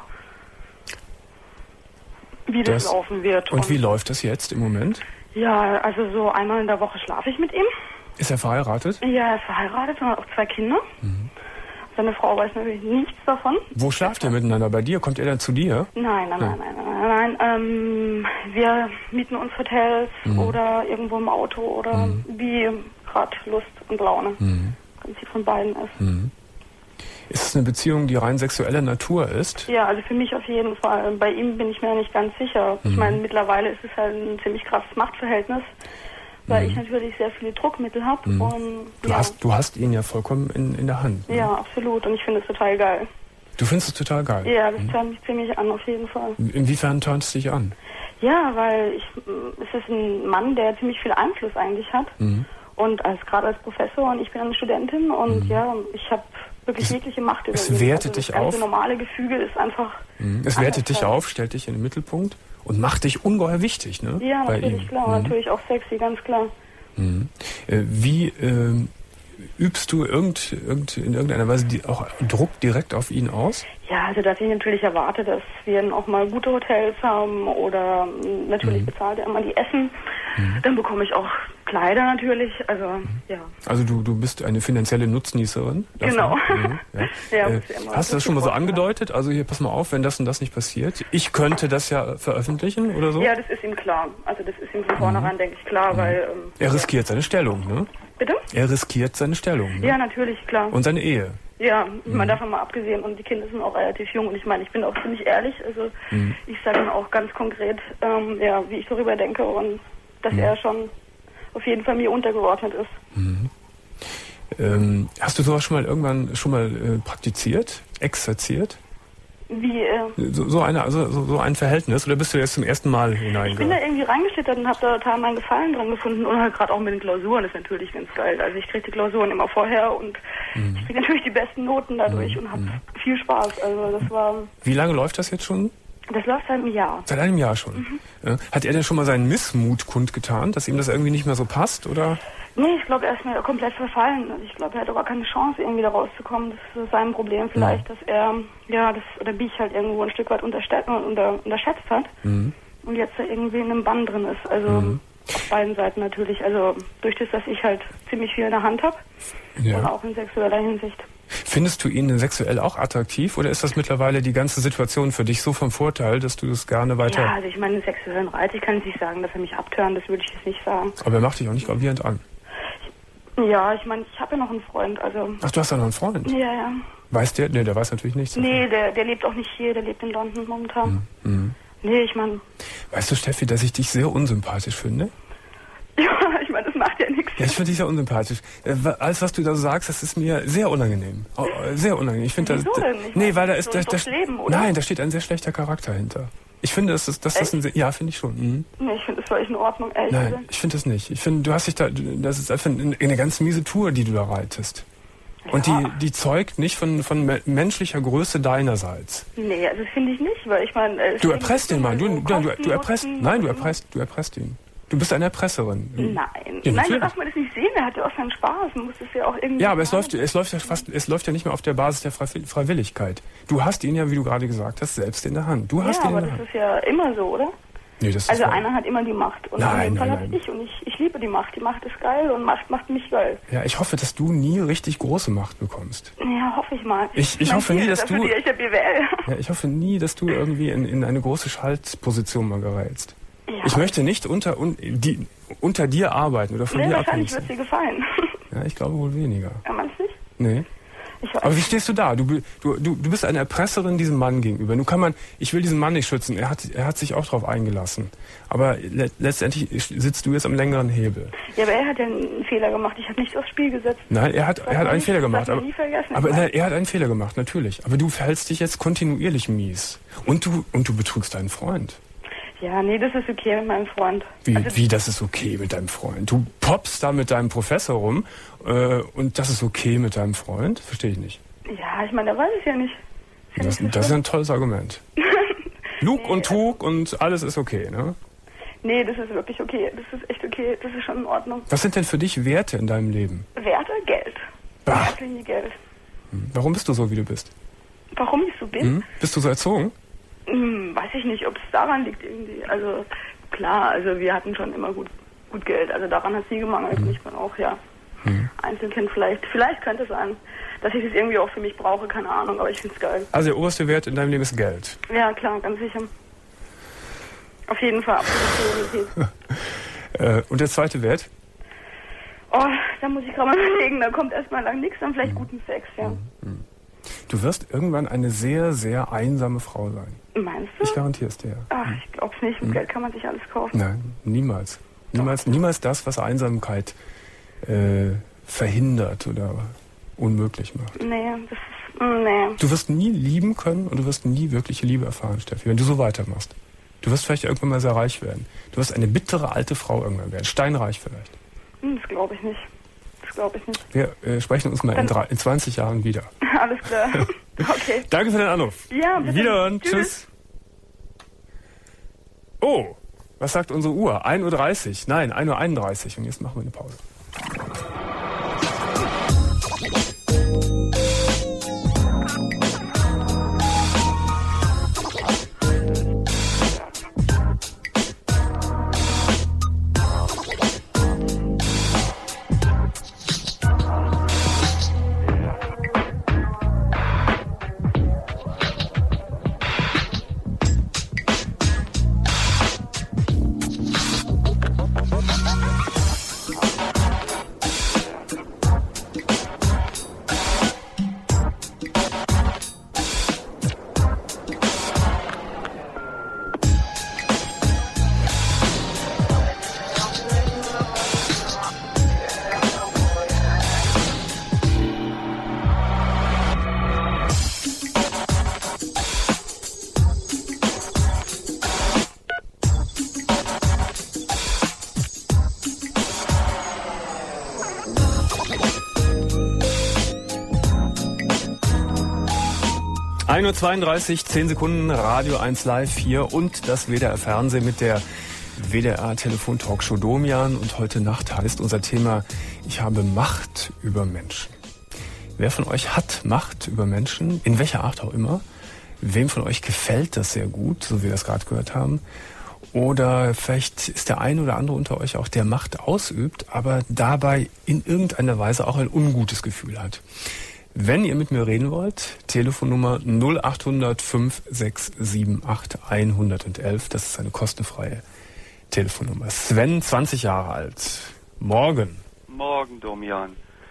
wie das,
Das-
laufen wird.
Und wie läuft das jetzt im Moment?
Ja, also so einmal in der Woche schlafe ich mit ihm.
Ist er verheiratet?
Ja, er ist verheiratet und hat auch zwei Kinder.
Mhm.
Seine Frau weiß natürlich nichts davon.
Wo schlaft ihr miteinander? Bei dir? Kommt er dann zu dir?
Nein, nein,
Ja.
nein, nein, nein, nein. nein. Ähm, wir mieten uns Hotels
Mhm.
oder irgendwo im Auto oder
Mhm.
wie gerade Lust und Laune.
Mhm.
Prinzip von beiden ist.
Mhm. Ist es eine Beziehung, die rein sexueller Natur ist?
Ja, also für mich auf jeden Fall. Bei ihm bin ich mir nicht ganz sicher. Ich
Mhm.
meine, mittlerweile ist es halt ein ziemlich krasses Machtverhältnis, weil
Mhm.
ich natürlich sehr viele Druckmittel habe.
Mhm.
Und
Du,
ja,
hast, du hast ihn ja vollkommen in, in der Hand. Ne?
ja, absolut. Und ich finde es total geil.
Du findest es total geil.
Ja, das hört mich ziemlich an, auf jeden Fall.
Inwiefern turnt es dich an?
Ja, weil ich, es ist ein Mann, der ziemlich viel Einfluss eigentlich hat.
Mhm.
Und als gerade als Professor und ich bin eine Studentin und
Mhm.
ja, ich habe wirklich
es,
jegliche Macht über
es
ihn.
wertet
also
dich
das ganze
auf.
normale Gefüge ist einfach...
Mhm. Es wertet dich auf, stellt dich in den Mittelpunkt und macht dich ungeheuer wichtig, ne?
Ja,
bei
natürlich,
ihm.
klar.
Mhm.
Natürlich auch sexy, ganz klar.
Mhm. Äh, wie äh, übst du irgend, irgend, in irgendeiner Weise die, auch Druck direkt auf ihn aus?
Ja, also dass ich natürlich erwarte, dass wir dann auch mal gute Hotels haben oder mh, natürlich
Mhm.
bezahlt er immer die Essen.
Mhm.
Dann bekomme ich auch Kleider natürlich, also
Mhm.
ja.
Also du, du bist eine finanzielle Nutznießerin? davon?
Genau.
Mhm. Ja.
Ja,
äh,
muss ja immer
hast du das schon mal so
vorstellen.
angedeutet? Also hier, pass mal auf, wenn das und das nicht passiert. Ich könnte das ja veröffentlichen oder so?
Ja, das ist ihm klar. Also das ist ihm von vornherein, denke ich, klar, weil... Ähm,
Er riskiert seine Stellung, ne?
Bitte?
Er riskiert seine Stellung, ne?
Ja, natürlich, klar.
Und seine Ehe.
Ja, mal davon mal abgesehen. Und die Kinder sind auch relativ jung. Und ich meine, ich bin auch ziemlich ehrlich. Also
Mhm.
ich sage ihm auch ganz konkret, ähm, ja, wie ich darüber denke und dass
Mhm.
er schon auf jeden Fall mir untergeordnet ist.
Mhm. Ähm, hast du sowas schon mal irgendwann schon mal äh, praktiziert, exerziert?
Wie, äh,
So, so, eine, also, so, so ein Verhältnis? Oder bist du jetzt zum ersten Mal
ich bin da
hineingegangen?
irgendwie reingeschlittert und habe da total meinen Gefallen dran gefunden. Und halt gerade auch mit den Klausuren ist natürlich ganz geil. Also ich kriege die Klausuren immer vorher und
Mhm.
ich kriege natürlich die besten Noten dadurch
Mhm.
und habe viel Spaß. Also das war,
Wie lange läuft das jetzt schon?
das läuft seit einem Jahr.
Seit einem Jahr schon.
Mhm.
Ja. Hat er denn schon mal seinen Missmut kundgetan, dass ihm das irgendwie nicht mehr so passt? Oder?
Nee, ich glaube, er ist mir komplett verfallen. Also ich glaube, er hat aber keine Chance, irgendwie da rauszukommen. Das ist sein Problem vielleicht, dass er, ja, das, oder mich halt irgendwo ein Stück weit unterstellt, unter, unterschätzt hat.
Mhm.
Und jetzt da irgendwie in einem Bann drin ist. Also
Mhm.
auf beiden Seiten natürlich. Also durch das, dass ich halt ziemlich viel in der Hand habe.
Ja.
Und auch in sexueller Hinsicht.
Findest du ihn sexuell auch attraktiv oder ist das mittlerweile die ganze Situation für dich so vom Vorteil, dass du das gerne weiter...
Ja, also ich meine, den sexuellen Reiz, ich kann jetzt nicht sagen, dass er mich abtören, das würde ich jetzt nicht sagen.
Aber er macht dich auch nicht gravierend an.
Ja, ich meine, ich habe ja noch einen Freund, also...
Ach, du hast ja noch einen Freund.
Ja, ja.
Weiß der? Nee, der weiß natürlich nichts.
Nee, der, der lebt auch nicht hier, der lebt in London momentan.
Mhm.
Nee, ich meine...
Weißt du, Steffi, dass ich dich sehr unsympathisch finde?
Ja, ich meine, das macht ja nichts.
Ja, ich finde dich sehr unsympathisch. Äh, alles, was du da so sagst, das ist mir sehr unangenehm. Oh, äh, sehr unangenehm. Ich finde das.
Wieso denn? Ich
Nee,
meine,
weil da
so
ist, da,
ist
da,
doch Leben, oder?
nein, da steht ein sehr schlechter Charakter hinter. Ich finde, das ist, das ist ein sehr, ja, finde ich schon. Mhm.
Nee, ich finde das völlig in Ordnung, ehrlich
Nein,
gesagt.
ich finde das nicht. Ich finde, du hast dich da, das ist einfach eine, eine ganz miese Tour, die du da reitest. Und
Ja.
die, die zeugt nicht von, von me- menschlicher Größe deinerseits.
Nee, also das finde ich nicht, weil ich meine... äh, es
Du
geht
erpresst
nicht
den Mann, du,
um
du, du,
Kosten,
du erpresst,
Nutzen,
nein, du
Nutzen.
erpresst, du erpresst ihn. Du bist eine Erpresserin.
Nein,
Ja,
nein, da
natürlich.
darf man das nicht sehen, der hat ja auch seinen Spaß, man muss das ja auch irgendwie...
Ja, aber es
machen.
läuft, es läuft ja fast, es läuft ja nicht mehr auf der Basis der Freiw- Freiwilligkeit. Du hast ihn ja, wie du gerade gesagt hast, selbst in der Hand. Du hast
Ja,
ihn in
aber
der
das
Hand.
ist ja immer so, oder?
Nee, das ist
Also
wahr.
einer hat immer die Macht und
Nein,
in dem Fall
nein,
habe
nein.
ich und ich, ich liebe die Macht. Die Macht ist geil und Macht macht mich geil.
Ja, ich hoffe, dass du nie richtig große Macht bekommst.
Ja, hoffe ich mal.
Ich- ich
mein
hoffe
Ziel
nie,
ist
dass
ja
du-
für die echte B W L.
Ja, ich hoffe nie, dass du irgendwie in, in eine große Schaltposition mal gerätst.
Ja.
Ich möchte nicht unter, un, die, unter dir arbeiten oder von
Nee,
dir
wahrscheinlich
abhängig
wird
sein.
es dir gefallen.
Ja, ich glaube wohl weniger.
Ja, meinst du nicht?
Nee.
Ich weiß.
Aber wie stehst du da? Du, bi- du, du, du bist eine Erpresserin diesem Mann gegenüber. Nun kann man, ich will diesen Mann nicht schützen. Er hat, er hat sich auch darauf eingelassen. Aber le letztendlich sitzt du jetzt am längeren Hebel.
Ja, aber er hat ja einen Fehler gemacht. Ich habe nichts aufs Spiel gesetzt.
Nein, er hat,
Darf
er hat
man
einen
nicht-
Fehler
darf
gemacht.
man
Aber,
nie vergessen,
aber
ich
nein,
weiß.
er hat einen Fehler gemacht, natürlich. Aber du verhältst dich jetzt kontinuierlich mies. Und du, und du betrügst deinen Freund.
Ja, nee, das ist okay mit meinem Freund.
Wie,
Also,
wie, das ist okay mit deinem Freund? Du poppst da mit deinem Professor rum äh, und das ist okay mit deinem Freund? Verstehe ich nicht.
Ja, ich meine, er weiß es ja nicht. Ist ja
Das,
nicht so
das ist
schlimm.
ein tolles Argument. Lug und Trug und alles ist okay, ne?
Nee, das ist wirklich okay. Das ist echt okay. Das ist schon in Ordnung.
Was sind denn für dich Werte in deinem Leben?
Werte? Geld.
Bah.
Herzliche Geld.
Warum bist du so, wie du bist?
Warum ich so bin?
Hm? Bist du so erzogen?
Hm, weiß ich nicht, ob es daran liegt irgendwie. Also klar, also wir hatten schon immer gut, gut Geld. Also daran hat es nie gemangelt.
Hm.
Ich bin auch, ja. Einzelkind vielleicht. Vielleicht könnte es sein, dass ich das irgendwie auch für mich brauche. Keine Ahnung, aber ich finde es geil.
Also der oberste Wert in deinem Leben ist Geld.
Ja, klar, ganz sicher. Auf jeden Fall, absolute Priorität.
Äh, und der zweite Wert?
Oh, da muss ich gerade mal überlegen. Da kommt erstmal lang nichts, dann vielleicht guten Sex, ja.
Du wirst irgendwann eine sehr, sehr einsame Frau sein.
Meinst du?
Ich garantiere es dir.
Ach, ich glaub's nicht. Mit Geld kann man sich alles kaufen.
Nein, niemals. Niemals, niemals das, was Einsamkeit äh, verhindert oder unmöglich macht.
Nee, das ist... Nee.
Du wirst nie lieben können und du wirst nie wirkliche Liebe erfahren, Steffi, wenn du so weitermachst. Du wirst vielleicht irgendwann mal sehr reich werden. Du wirst eine bittere alte Frau irgendwann werden. Steinreich vielleicht.
Hm, das glaube ich nicht. Das glaube ich nicht.
Wir äh, sprechen uns mal in, drei, in zwanzig Jahren wieder.
Alles klar. Okay.
Danke für den Anruf.
Ja, bitte.
Wiederhören.
Tschüss.
Tschüss. Oh, was sagt unsere Uhr? ein Uhr dreißig. Nein, ein Uhr einunddreißig. Und jetzt machen wir eine Pause. ein Uhr zweiunddreißig, zehn Sekunden, Radio eins Live hier und das W D R Fernsehen mit der W D R Telefon-Talkshow Domian. Und heute Nacht heißt unser Thema, ich habe Macht über Menschen. Wer von euch hat Macht über Menschen, in welcher Art auch immer? Wem von euch gefällt das sehr gut, so wie wir das gerade gehört haben? Oder vielleicht ist der eine oder andere unter euch auch, der Macht ausübt, aber dabei in irgendeiner Weise auch ein ungutes Gefühl hat. Wenn ihr mit mir reden wollt, Telefonnummer null acht hundert fünf sechs sieben acht hundertelf, das ist eine kostenfreie Telefonnummer. Sven, zwanzig Jahre alt. Morgen.
Morgen, Domian.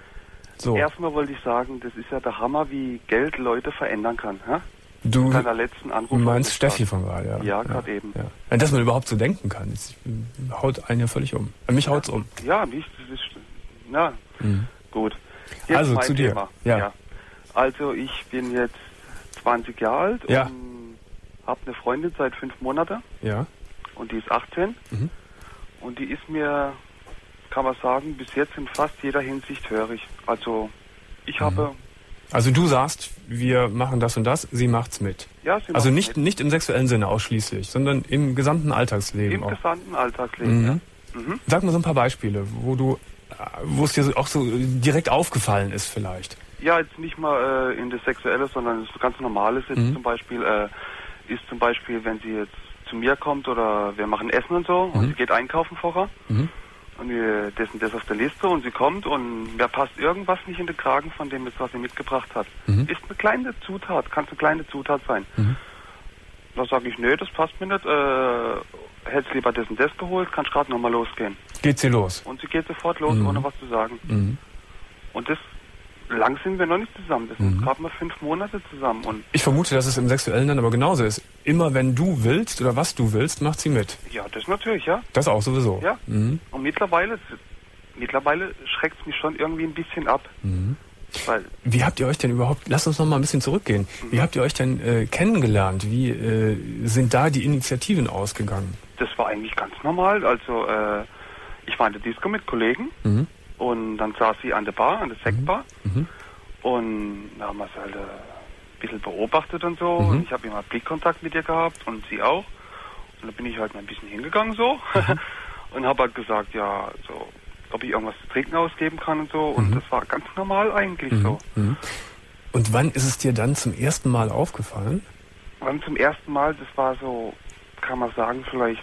So.
Erstmal wollte ich sagen, das ist ja der Hammer, wie Geld Leute verändern kann. Hä?
Du
deiner letzten Anruf
meinst Steffi von gerade, ja.
Ja, gerade ja, eben.
Ja. Dass man überhaupt so denken kann, das haut einen ja völlig um. Mich haut's um.
Ja, mich, das ist, na,
mhm.
gut. Jetzt
also
mein
zu dir.
Thema.
Ja.
ja. Also ich bin jetzt zwanzig Jahre alt
ja.
und habe eine Freundin seit fünf Monaten.
Ja.
Und die ist achtzehn.
Mhm.
Und die ist mir, kann man sagen, bis jetzt in fast jeder Hinsicht hörig. Also ich mhm. habe...
Also du sagst, wir machen das und das, sie macht's mit.
Ja, sie
also
macht
nicht,
mit.
nicht im sexuellen Sinne ausschließlich, sondern im gesamten Alltagsleben
Im
auch.
gesamten Alltagsleben,
mhm.
ja. Mhm.
Sag mal so ein paar Beispiele, wo du, wo es dir auch so direkt aufgefallen ist vielleicht.
Ja, jetzt nicht mal äh, in das Sexuelle, sondern das ganz Normales jetzt
mhm.
zum Beispiel, äh, ist zum Beispiel, wenn sie jetzt zu mir kommt oder wir machen Essen und so mhm. und sie geht einkaufen vorher mhm. und wir dessen das auf der Liste und sie kommt und mir passt irgendwas nicht in den Kragen von dem, was sie mitgebracht hat. Mhm. Ist eine kleine Zutat, kann eine kleine Zutat sein. Mhm. Da sage ich, nö, das passt mir nicht, äh, hättest lieber das und das geholt, kannst gerade nochmal losgehen.
Geht sie los?
Und sie geht sofort los, mhm. ohne was zu sagen.
Mhm.
Und das, lang sind wir noch nicht zusammen, das sind mhm. gerade mal fünf Monate zusammen. Und
ich vermute, dass es im Sexuellen dann aber genauso ist. Immer wenn du willst oder was du willst, macht sie mit.
Ja, das natürlich, ja.
Das auch sowieso?
Ja.
Mhm.
Und mittlerweile, mittlerweile schreckt es mich schon irgendwie ein bisschen ab.
Mhm.
Weil
Wie habt ihr euch denn überhaupt, lasst uns noch mal ein bisschen zurückgehen, mhm. wie habt ihr euch denn äh, kennengelernt? Wie äh, sind da die Initiativen ausgegangen?
Das war eigentlich ganz normal. Also äh, ich war in der Disco mit Kollegen mhm. und dann saß sie an der Bar, an der Sektbar mhm. und da haben wir es halt äh, ein bisschen beobachtet und so mhm. und ich habe immer Blickkontakt mit ihr gehabt und sie auch und da bin ich halt mal ein bisschen hingegangen so mhm. und habe halt gesagt, ja, so ob ich irgendwas zu trinken ausgeben kann und so. Und mhm. das war ganz normal eigentlich mhm. so.
Mhm. Und wann ist es dir dann zum ersten Mal aufgefallen?
Wann zum ersten Mal, das war so, kann man sagen, vielleicht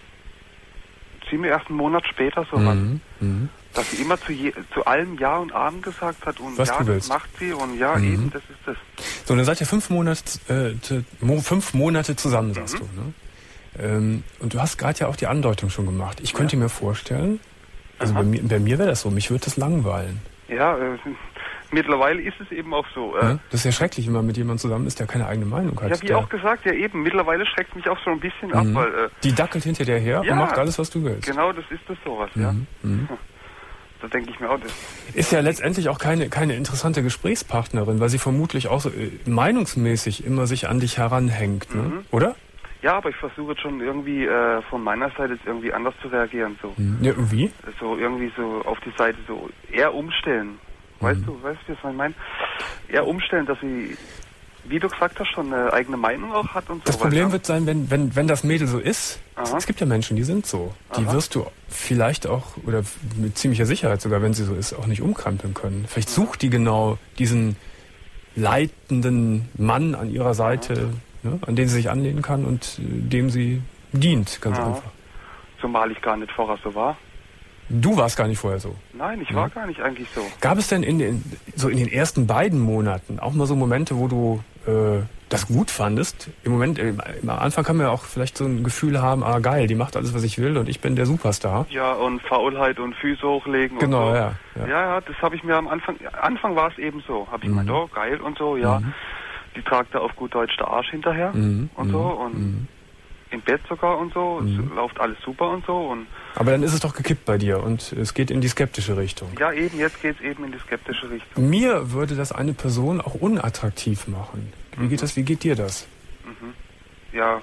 ziemlich erst einen Monat später so
mhm. mhm.
dass sie immer zu, je, zu allem Ja und Amen gesagt hat und
was
ja,
du
das
willst.
macht sie und ja, mhm. eben, das ist das.
So, dann seid ihr fünf Monate, äh, mo, fünf Monate zusammen, sagst mhm. du, ne? Ähm, und du hast gerade ja auch die Andeutung schon gemacht. Ich könnte ja. mir vorstellen, also bei mir, bei mir wäre das so, mich würde das langweilen.
Ja, äh, mittlerweile ist es eben auch so. Äh,
ja, das ist ja schrecklich, wenn man mit jemandem zusammen ist, der keine eigene Meinung hat.
Ja, wie auch gesagt, ja eben, mittlerweile schreckt es mich auch so ein bisschen mhm. ab, weil... Äh,
die dackelt hinter dir her
ja,
und macht alles, was du willst.
Genau, das ist das sowas, mhm. ja. Mhm. Da denke ich mir auch, das...
Ist ja letztendlich auch keine, keine interessante Gesprächspartnerin, weil sie vermutlich auch so äh, meinungsmäßig immer sich an dich heranhängt, ne?
Mhm.
Oder?
Ja, aber ich versuche jetzt schon irgendwie äh, von meiner Seite jetzt irgendwie anders zu reagieren. So.
Ja, wie?
So irgendwie so auf die Seite so eher umstellen. Weißt mhm. du, weißt du, was ich meine? Eher umstellen, dass sie, wie du gesagt hast, schon eine eigene Meinung auch hat und so.
Das Problem
weiter.
wird sein, wenn, wenn, wenn das Mädel so ist. Aha. Es gibt ja Menschen, die sind so. Die Aha. wirst du vielleicht auch, oder mit ziemlicher Sicherheit sogar, wenn sie so ist, auch nicht umkrempeln können. Vielleicht sucht die genau diesen leitenden Mann an ihrer Seite, ne, an den sie sich anlehnen kann und dem sie dient, ganz
Aha.
einfach.
Zumal ich gar nicht vorher so war.
Du warst gar nicht vorher so.
Nein, ich war ja. gar nicht eigentlich so.
Gab es denn in den, so in den ersten beiden Monaten auch mal so Momente, wo du äh, das gut fandest? Im Moment, äh, am Anfang kann man ja auch vielleicht so ein Gefühl haben, ah geil, die macht alles, was ich will und ich bin der Superstar.
Ja, und Faulheit und Füße hochlegen
genau,
und so.
ja, ja.
Ja, ja, das habe ich mir am Anfang, Anfang war es eben so. Habe ich mhm. gemeint, oh geil und so, ja. Mhm. Die tragt da auf gut Deutsch der Arsch hinterher mhm. und so und mhm. im Bett sogar und so, mhm. es läuft alles super und so. Und
aber dann ist es doch gekippt bei dir und es geht in die skeptische Richtung.
Ja, eben, jetzt geht es eben in die skeptische Richtung.
Mir würde das eine Person auch unattraktiv machen. Wie mhm. geht das, wie geht dir das?
Mhm. Ja,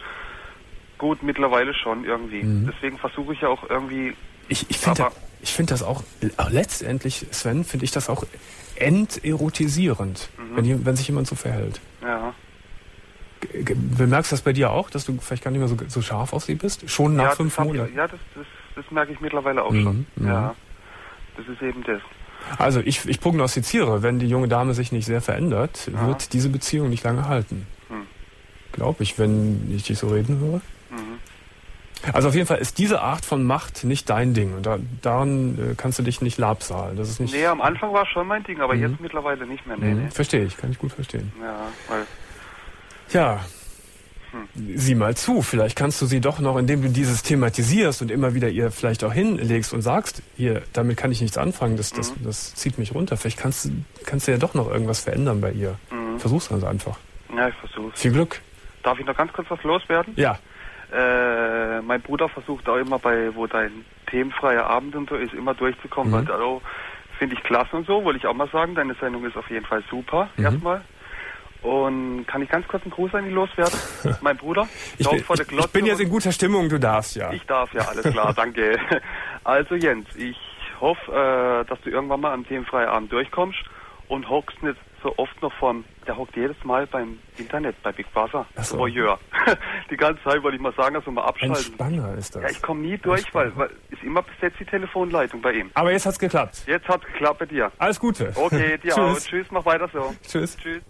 gut, mittlerweile schon irgendwie. Mhm. Deswegen versuche ich ja auch irgendwie...
Ich, ich finde das, ich find das auch, letztendlich, Sven, finde ich das auch enterotisierend, mhm. wenn, wenn sich jemand so verhält.
Ja.
Bemerkst du das bei dir auch, dass du vielleicht gar nicht mehr so, so scharf auf sie bist? Schon nach
ja,
fünf Monaten?
Ja, das, das, das merke ich mittlerweile auch
mhm,
schon.
Mhm.
Ja, das ist eben das.
Also ich, ich prognostiziere, wenn die junge Dame sich nicht sehr verändert, ja. wird diese Beziehung nicht lange halten. Hm. Glaube ich, wenn ich dich so reden höre. Mhm. Also auf jeden Fall ist diese Art von Macht nicht dein Ding. Und da, daran äh, kannst du dich nicht labsalen. Das ist nicht.
Nee, am Anfang war es schon mein Ding, aber mhm. jetzt mittlerweile nicht mehr. Nee,
mhm.
nee.
Verstehe ich, kann ich gut verstehen.
Ja, weil...
Ja, hm. sieh mal zu, vielleicht kannst du sie doch noch, indem du dieses thematisierst und immer wieder ihr vielleicht auch hinlegst und sagst, hier, damit kann ich nichts anfangen, das, das, mhm. das zieht mich runter. Vielleicht kannst, kannst du ja doch noch irgendwas verändern bei ihr. Mhm. Versuch's ganz einfach.
Ja, ich versuch's.
Viel Glück.
Darf ich noch ganz kurz was loswerden?
Ja.
Äh, mein Bruder versucht auch immer bei, wo dein themenfreier Abend und so ist, immer durchzukommen, mhm. weil also, finde ich klasse und so, wollte ich auch mal sagen, deine Sendung ist auf jeden Fall super, mhm. erstmal. Und kann ich ganz kurz einen Gruß an ihn loswerden? Mein Bruder?
Ich bin, vor der Glotze ich bin jetzt in guter Stimmung, du darfst ja.
Ich darf ja, alles klar, danke. Also Jens, ich hoffe, äh, dass du irgendwann mal am themenfreien Abend durchkommst und hockst nicht so oft noch vom, der hockt jedes Mal beim Internet, bei Big Brother.
So.
Voyeur. Die ganze Zeit wollte ich mal sagen, dass wir mal abschalten.
Entspanner ist das.
Ja, ich komme nie durch, weil, weil ist immer besetzt die Telefonleitung bei ihm.
Aber jetzt hat's geklappt.
Jetzt hat's geklappt bei dir.
Alles Gute.
Okay, dir auch. Tschüss, mach weiter so.
Tschüss.
Tschüss.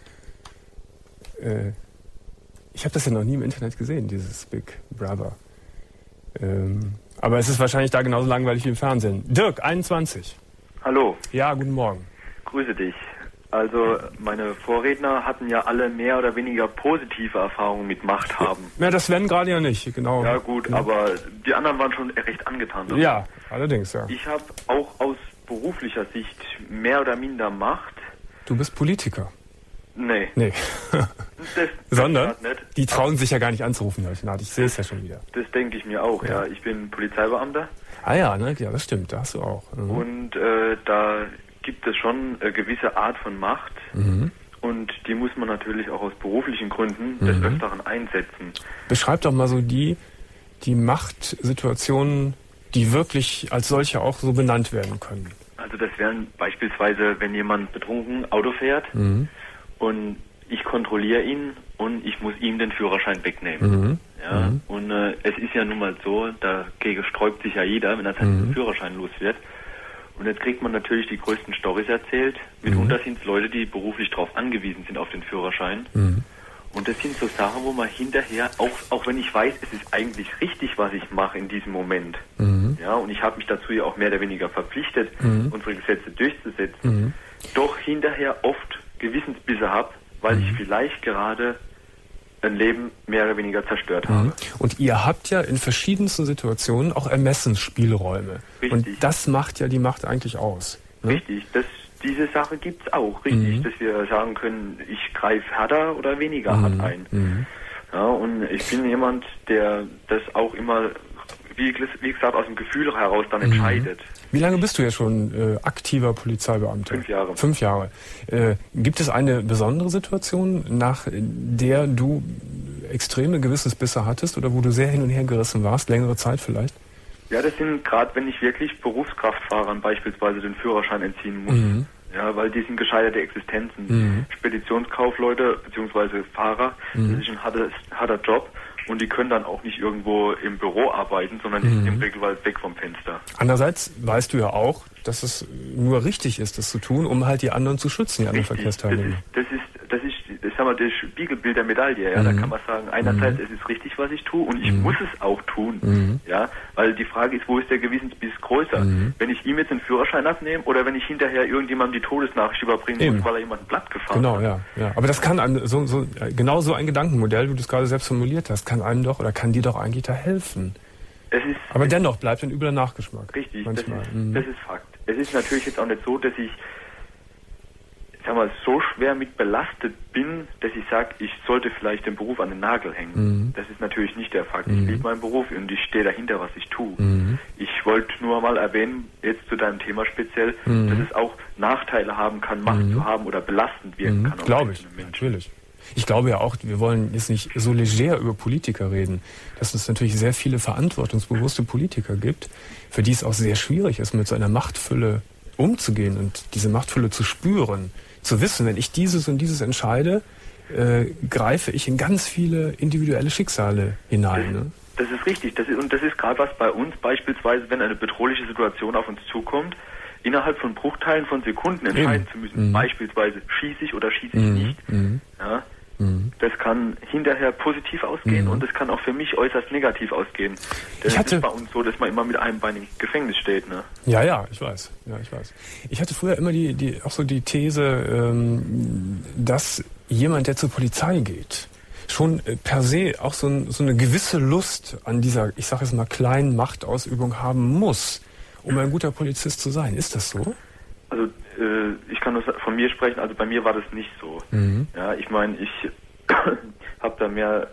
Äh, ich habe das ja noch nie im Internet gesehen, dieses Big Brother. Ähm, aber es ist wahrscheinlich da genauso langweilig wie im Fernsehen. Dirk, einundzwanzig.
Hallo.
Ja, guten Morgen.
Grüße dich. Also meine Vorredner hatten ja alle mehr oder weniger positive Erfahrungen mit Macht haben.
Ja, das Sven gerade ja nicht, genau.
Ja gut, ja. Aber die anderen waren schon recht angetan. Davon.
Ja, allerdings, ja.
Ich habe auch aus beruflicher Sicht mehr oder minder Macht.
Du bist Politiker.
Nee.
Nee.
Das,
Sondern,
das nicht.
Die trauen sich ja gar nicht anzurufen, ich sehe es ja schon wieder.
Das denke ich mir auch, ja. ja. Ich bin Polizeibeamter.
Ah ja, ne? Ja, das stimmt, da hast du auch. Mhm.
Und äh, da gibt es schon eine gewisse Art von Macht. Mhm. Und die muss man natürlich auch aus beruflichen Gründen mhm. des Öfteren einsetzen.
Beschreib doch mal so die, die Machtsituationen, die wirklich als solche auch so benannt werden können.
Also das wären beispielsweise, wenn jemand betrunken Auto fährt, mhm. und ich kontrolliere ihn und ich muss ihm den Führerschein wegnehmen. Mhm. Ja, mhm. Und äh, es ist ja nun mal so, dagegen sträubt sich ja jeder, wenn er seinen mhm. Führerschein los wird. Und jetzt kriegt man natürlich die größten Storys erzählt. Mitunter mhm. sind es Leute, die beruflich darauf angewiesen sind, auf den Führerschein. Mhm. Und das sind so Sachen, wo man hinterher, auch, auch wenn ich weiß, es ist eigentlich richtig, was ich mache in diesem Moment. Mhm. Ja, und ich habe mich dazu ja auch mehr oder weniger verpflichtet, mhm. unsere Gesetze durchzusetzen. Mhm. Doch hinterher oft Gewissensbisse habe, weil mhm. ich vielleicht gerade ein Leben mehr oder weniger zerstört mhm. habe.
Und ihr habt ja in verschiedensten Situationen auch Ermessensspielräume. Richtig. Und das macht ja die Macht eigentlich aus. Ne?
Richtig, das, diese Sache gibt es auch, richtig, mhm. dass wir sagen können, ich greife härter oder weniger mhm. hart ein. Mhm. Ja, und ich bin jemand, der das auch immer wie, wie gesagt, aus dem Gefühl heraus dann mhm. entscheidet.
Wie lange bist du ja schon äh, aktiver Polizeibeamter?
Fünf Jahre.
Fünf Jahre. Äh, gibt es eine besondere Situation, nach der du extreme Gewissensbisse hattest oder wo du sehr hin und her gerissen warst, längere Zeit vielleicht?
Ja, das sind gerade, wenn ich wirklich Berufskraftfahrern beispielsweise den Führerschein entziehen muss. Mhm. Ja, weil die sind gescheiterte Existenzen. Mhm. Speditionskaufleute bzw. Fahrer, mhm. das ist ein harter, harter Job. Und die können dann auch nicht irgendwo im Büro arbeiten, sondern die sind im Regelfall weg vom Fenster.
Andererseits weißt du ja auch, dass es nur richtig ist, das zu tun, um halt die anderen zu schützen, die anderen Verkehrsteilnehmer.
Das ist, das ist, das ist, ich sag mal, das Spiegelbild der Medaille. Ja, mhm. Da kann man sagen, einerseits mhm. es ist richtig, was ich tue, und ich mhm. muss es auch tun. Mhm. Ja, weil die Frage ist, wo ist der Gewissensbiss größer? Mhm. Wenn ich ihm jetzt den Führerschein abnehme oder wenn ich hinterher irgendjemandem die Todesnachricht überbringen muss, weil er jemanden platt gefahren
genau,
hat.
Genau, ja, ja. Aber das kann einem, so, so, genau so ein Gedankenmodell, wie du es gerade selbst formuliert hast, kann einem doch oder kann dir doch eigentlich da helfen.
Es ist,
aber dennoch bleibt ein übler Nachgeschmack.
Richtig, das ist, mhm. das ist Fakt. Es ist natürlich jetzt auch nicht so, dass ich, ich sag mal, so schwer mit belastet bin, dass ich sage, ich sollte vielleicht den Beruf an den Nagel hängen. Mhm. Das ist natürlich nicht der Fakt. Mhm. Ich liebe meinen Beruf und ich stehe dahinter, was ich tue. Mhm. Ich wollte nur mal erwähnen, jetzt zu deinem Thema speziell, mhm. dass es auch Nachteile haben kann, Macht mhm. zu haben oder belastend wirken
mhm.
kann.
Glaube ich, natürlich. Ich glaube ja auch, wir wollen jetzt nicht so leger über Politiker reden, dass es natürlich sehr viele verantwortungsbewusste Politiker gibt, für die es auch sehr schwierig ist, mit so einer Machtfülle umzugehen und diese Machtfülle zu spüren, zu wissen, wenn ich dieses und dieses entscheide, äh, greife ich in ganz viele individuelle Schicksale hinein. Ne?
Das ist richtig. Das ist, und das ist gerade was bei uns beispielsweise, wenn eine bedrohliche Situation auf uns zukommt, innerhalb von Bruchteilen von Sekunden entscheiden Eben. zu müssen. Mhm. Beispielsweise schieße ich oder schieße ich mhm. nicht. Mhm. Ja? Mhm. Das kann hinterher positiv ausgehen mhm. und das kann auch für mich äußerst negativ ausgehen. Das ist bei uns so, dass man immer mit einem Bein im Gefängnis steht. Ne?
Ja, ja, ich weiß. Ja, ich weiß. Ich hatte früher immer die, die, auch so die These, ähm, dass jemand, der zur Polizei geht, schon per se auch so, ein, so eine gewisse Lust an dieser, ich sage jetzt mal, kleinen Machtausübung haben muss, um ein guter Polizist zu sein. Ist das so?
Also äh, ich kann nur von mir sprechen, also bei mir war das nicht so. Mhm. Ja, ich meine, ich habe da mehr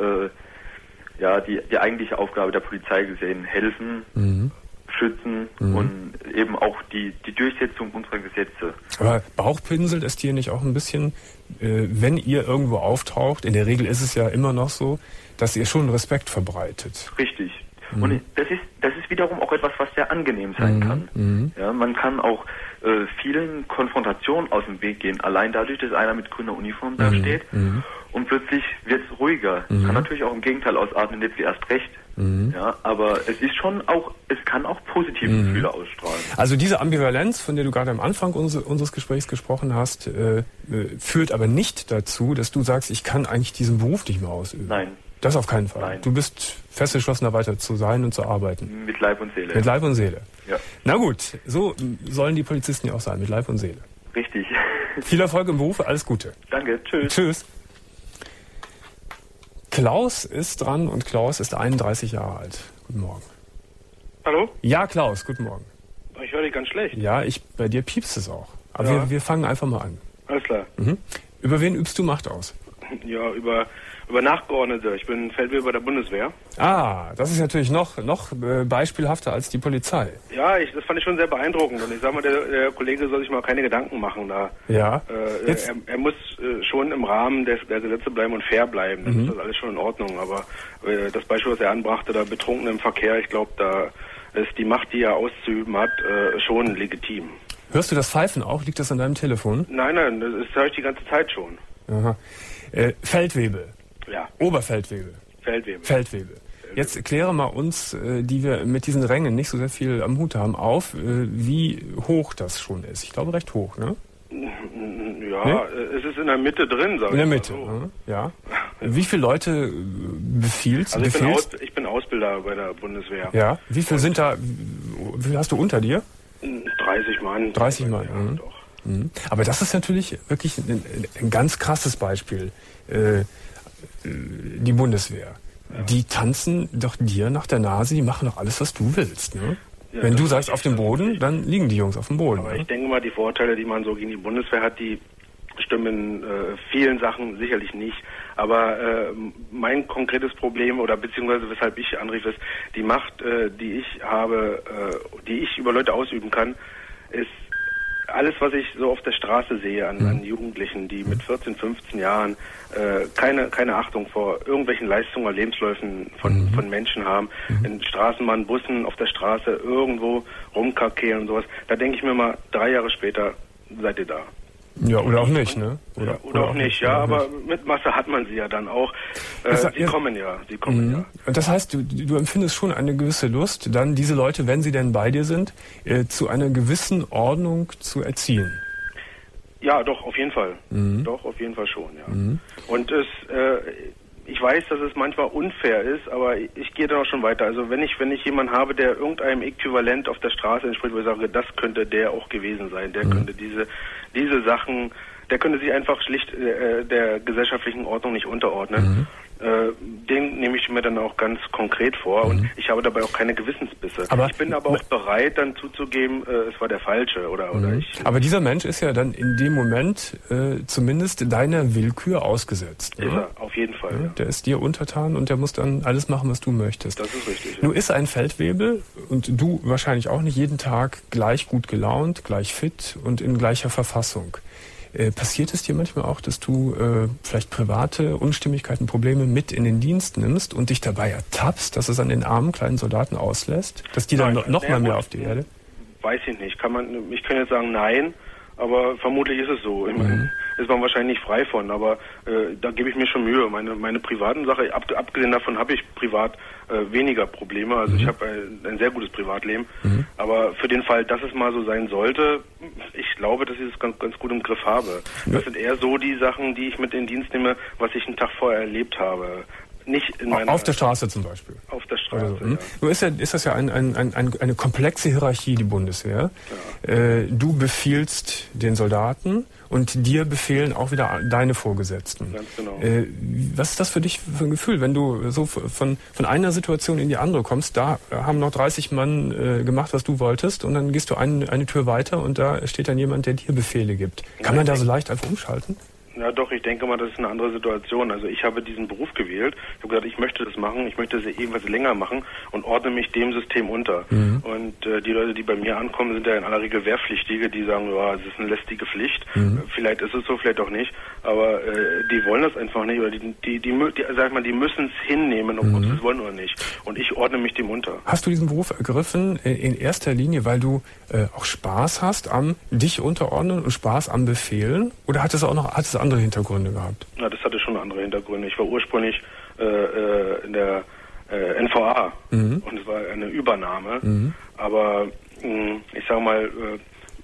äh, ja, die, die eigentliche Aufgabe der Polizei gesehen, helfen, mhm. schützen mhm. und eben auch die, die Durchsetzung unserer Gesetze.
Aber bauchpinselt es dir nicht auch ein bisschen, äh, wenn ihr irgendwo auftaucht, in der Regel ist es ja immer noch so, dass ihr schon Respekt verbreitet?
Richtig. Mhm. Und das ist, das ist wiederum auch etwas, was sehr angenehm sein mhm. kann. Mhm. Ja, man kann auch äh, vielen Konfrontationen aus dem Weg gehen, allein dadurch, dass einer mit grüner Uniform da
mhm.
steht
mhm.
und plötzlich wird es ruhiger.
Mhm.
Kann natürlich auch im Gegenteil ausarten, jetzt wie erst recht. Mhm. Ja, aber es ist schon auch, es kann auch positive mhm. Gefühle ausstrahlen.
Also diese Ambivalenz, von der du gerade am Anfang unseres, unseres Gesprächs gesprochen hast, äh, führt aber nicht dazu, dass du sagst, ich kann eigentlich diesen Beruf nicht mehr ausüben.
Nein.
Das auf keinen Fall.
Nein.
Du bist fest entschlossener, weiter zu sein und zu arbeiten.
Mit Leib und Seele.
Mit Leib und Seele.
Ja.
Na gut, so sollen die Polizisten ja auch sein, mit Leib und Seele.
Richtig.
Viel Erfolg im Beruf, alles Gute.
Danke, tschüss.
Tschüss. Klaus ist dran und Klaus ist einunddreißig Jahre alt. Guten Morgen.
Hallo?
Ja, Klaus, guten Morgen.
Ich höre dich ganz schlecht.
Ja, ich, bei dir piepst es auch. Aber
ja.
wir, wir fangen einfach mal an.
Alles klar.
Mhm. Über wen übst du Macht aus?
Ja, über, über Nachgeordnete. Ich bin Feldwebel bei der Bundeswehr.
Ah, das ist natürlich noch, noch äh, beispielhafter als die Polizei.
Ja, ich, das fand ich schon sehr beeindruckend. Und ich sag mal, der, der Kollege soll sich mal keine Gedanken machen da.
Ja.
Äh, er, er muss äh, schon im Rahmen des, der Gesetze bleiben und fair bleiben. Das mhm. ist das alles schon in Ordnung. Aber äh, das Beispiel, was er anbrachte, da betrunken im Verkehr, ich glaube, da ist die Macht, die er auszuüben hat, äh, schon legitim.
Hörst du das Pfeifen auch? Liegt das an deinem Telefon?
Nein, nein, das höre ich die ganze Zeit schon.
Aha. Äh, Feldwebel.
Ja.
Oberfeldwebel.
Feldwebel.
Feldwebel. Jetzt erkläre mal uns, äh, die wir mit diesen Rängen nicht so sehr viel am Hut haben, auf, äh, wie hoch das schon ist. Ich glaube, recht hoch, ne?
Ja, nee? Es ist in der Mitte drin, sag ich mal.
In der Mitte,
so.
ja. Wie viele Leute befiehlst du?
Also ich bin, Aus, ich bin Ausbilder bei der Bundeswehr.
Ja, wie viele sind da, wie viel hast du unter dir?
dreißig Mann.
dreißig Mann,
ja,
mhm.
doch.
Aber das ist natürlich wirklich ein, ein ganz krasses Beispiel. Äh, die Bundeswehr. Ja. Die tanzen doch dir nach der Nase, die machen doch alles, was du willst. Ne? Ja, wenn du sagst auf dem Boden, dann liegen die Jungs auf dem Boden.
Aber
ne?
ich denke mal, die Vorteile, die man so gegen die Bundeswehr hat, die stimmen in äh, vielen Sachen sicherlich nicht. Aber äh, mein konkretes Problem oder beziehungsweise weshalb ich anrief, ist, die Macht, äh, die ich habe, äh, die ich über Leute ausüben kann, ist alles, was ich so auf der Straße sehe an, an Jugendlichen, die mit vierzehn, fünfzehn Jahren äh, keine keine Achtung vor irgendwelchen Leistungen oder Lebensläufen von, mhm. von Menschen haben, mhm. in Straßenbahnen, Bussen, auf der Straße, irgendwo rumkakelen und sowas. Da denke ich mir mal, drei Jahre später seid ihr da.
Ja, oder auch nicht, ne?
Oder, ja, oder, oder auch, auch nicht, ja, aber nicht. Mit Masse hat man sie ja dann auch. Äh,
das,
sie ja, kommen ja, sie kommen ja.
Und das heißt, du, du empfindest schon eine gewisse Lust, dann diese Leute, wenn sie denn bei dir sind, äh, zu einer gewissen Ordnung zu erziehen.
Ja, doch, auf jeden Fall. Mhm. Doch, auf jeden Fall schon, ja. Mhm. Und es, äh, ich weiß, dass es manchmal unfair ist, aber ich, ich gehe dann auch schon weiter. Also wenn ich, wenn ich jemanden habe, der irgendeinem Äquivalent auf der Straße entspricht, wo ich sage, das könnte der auch gewesen sein, der mhm. könnte diese, diese Sachen, der könnte sich einfach schlicht äh, der gesellschaftlichen Ordnung nicht unterordnen. Mhm. Äh, den nehme ich mir dann auch ganz konkret vor mhm. und ich habe dabei auch keine Gewissensbisse. Aber ich bin aber auch bereit, dann zuzugeben, äh, es war der Falsche oder, mhm. oder ich.
Aber dieser Mensch ist ja dann in dem Moment äh, zumindest deiner Willkür ausgesetzt.
Ist er, auf jeden Fall. Ja, ja.
Der ist dir untertan und der muss dann alles machen, was du möchtest.
Das ist richtig. Ja.
Nun ist ein Feldwebel und du wahrscheinlich auch nicht jeden Tag gleich gut gelaunt, gleich fit und in gleicher Verfassung. Äh, passiert es dir manchmal auch, dass du äh, vielleicht private Unstimmigkeiten, Probleme mit in den Dienst nimmst und dich dabei ertappst, dass es an den armen kleinen Soldaten auslässt? Dass die dann nein, noch mal mehr auf die Erde?
Weiß ich nicht. Kann man, ich kann jetzt sagen nein, aber vermutlich ist es so. Ich meine, mhm. ist man wahrscheinlich nicht frei von, aber äh, da gebe ich mir schon Mühe. Meine, meine privaten Sachen, ab, abgesehen davon habe ich privat äh, weniger Probleme. Also mhm. ich habe ein, ein sehr gutes Privatleben. Mhm. Aber für den Fall, dass es mal so sein sollte, ich glaube, dass ich es ganz, ganz gut im Griff habe. Ja. Das sind eher so die Sachen, die ich mit in den Dienst nehme, was ich einen Tag vorher erlebt habe. Nicht in meiner
auf der Straße zum Beispiel.
Auf der Straße,
so. ja. Nun ist, ja, ist das ja ein, ein, ein, eine komplexe Hierarchie, die Bundeswehr. Ja. Äh, du befiehlst den Soldaten und dir befehlen auch wieder deine Vorgesetzten.
Ganz genau.
Äh, was ist das für dich für ein Gefühl, wenn du so von, von einer Situation in die andere kommst? Da haben noch dreißig Mann äh, gemacht, was du wolltest, und dann gehst du ein, eine Tür weiter und da steht dann jemand, der dir Befehle gibt. Kann man da so leicht einfach umschalten?
Ja doch, ich denke mal, das ist eine andere Situation. Also ich habe diesen Beruf gewählt. Ich habe gesagt, ich möchte das machen, ich möchte das ebenfalls länger machen und ordne mich dem System unter. Mhm. Und äh, die Leute, die bei mir ankommen, sind ja in aller Regel Wehrpflichtige, die sagen, ja, es ist eine lästige Pflicht. Mhm. Vielleicht ist es so, vielleicht auch nicht. Aber äh, die wollen das einfach nicht. Oder die, die, die, die sag mal, die müssen es hinnehmen, ob mhm. sie es wollen oder nicht. Und ich ordne mich dem unter.
Hast du diesen Beruf ergriffen in erster Linie, weil du äh, auch Spaß hast am dich unterordnen und Spaß am Befehlen? Oder hat es auch noch hat es andere Hintergründe gehabt?
Na, das hatte schon andere Hintergründe. Ich war ursprünglich äh, äh, in der äh, N V A mhm. und es war eine Übernahme. Mhm. Aber mh, ich sage mal, äh,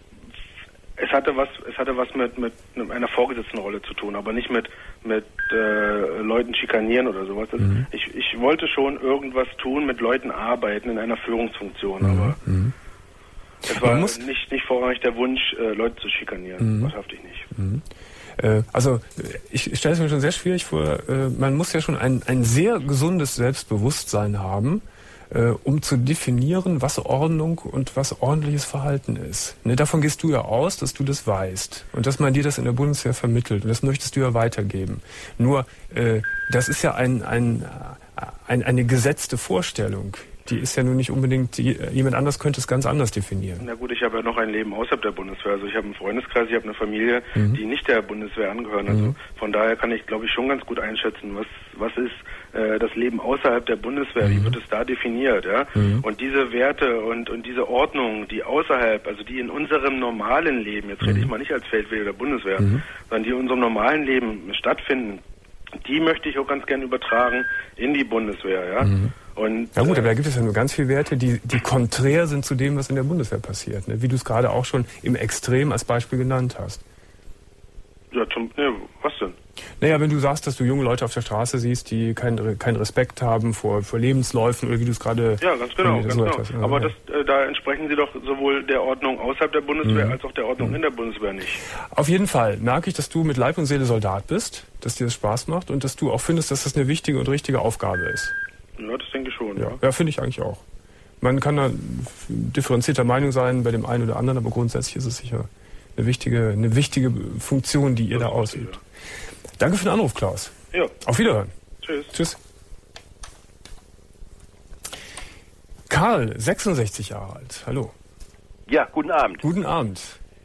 es hatte was, es hatte was mit mit einer Vorgesetztenrolle zu tun, aber nicht mit mit äh, Leuten schikanieren oder sowas. Mhm. Ich ich wollte schon irgendwas tun, mit Leuten arbeiten in einer Führungsfunktion, mhm. aber mhm. es war nicht nicht vorrangig der Wunsch, äh, Leute zu schikanieren. Mhm. Das schaffte ich nicht.
Mhm. Also ich stelle es mir schon sehr schwierig vor, man muss ja schon ein, ein sehr gesundes Selbstbewusstsein haben, um zu definieren, was Ordnung und was ordentliches Verhalten ist. Ne, davon gehst du ja aus, dass du das weißt und dass man dir das in der Bundeswehr vermittelt und das möchtest du ja weitergeben. Nur, das ist ja ein, ein, ein, eine gesetzte Vorstellung. Die ist ja nun nicht unbedingt, die, jemand anders könnte es ganz anders definieren.
Na gut, ich habe ja noch ein Leben außerhalb der Bundeswehr. Also ich habe einen Freundeskreis, ich habe eine Familie, mhm. die nicht der Bundeswehr angehören. Also mhm. von daher kann ich, glaube ich, schon ganz gut einschätzen, was was ist äh, das Leben außerhalb der Bundeswehr, mhm. wie wird es da definiert, ja? Mhm. Und diese Werte und und diese Ordnung, die außerhalb, also die in unserem normalen Leben, jetzt rede mhm. ich mal nicht als Feldwebel der Bundeswehr, mhm. sondern die in unserem normalen Leben stattfinden, die möchte ich auch ganz gern übertragen in die Bundeswehr, ja? Mhm. Und,
ja gut, aber da gibt es ja nur ganz viele Werte, die, die konträr sind zu dem, was in der Bundeswehr passiert, ne? Wie du es gerade auch schon im Extrem als Beispiel genannt hast.
Ja, zum, ne, was denn?
Naja, wenn du sagst, dass du junge Leute auf der Straße siehst, die keinen keinen Respekt haben vor, vor Lebensläufen oder wie du es gerade...
Ja, ganz genau, ganz so genau. Etwas, aber ja. das, äh, da entsprechen sie doch sowohl der Ordnung außerhalb der Bundeswehr mhm. als auch der Ordnung mhm. in der Bundeswehr nicht.
Auf jeden Fall merke ich, dass du mit Leib und Seele Soldat bist, dass dir das Spaß macht und dass du auch findest, dass das eine wichtige und richtige Aufgabe ist.
Ja, das denke ich schon.
Ja, ja. ja finde ich eigentlich auch. Man kann da differenzierter Meinung sein bei dem einen oder anderen, aber grundsätzlich ist es sicher eine wichtige, eine wichtige Funktion, die ihr das da ausübt. Ja. Danke für den Anruf, Klaus.
Ja.
Auf Wiederhören.
Tschüss.
Tschüss. Karl, sechsundsechzig Jahre alt. Hallo.
Ja, guten Abend.
Guten Abend.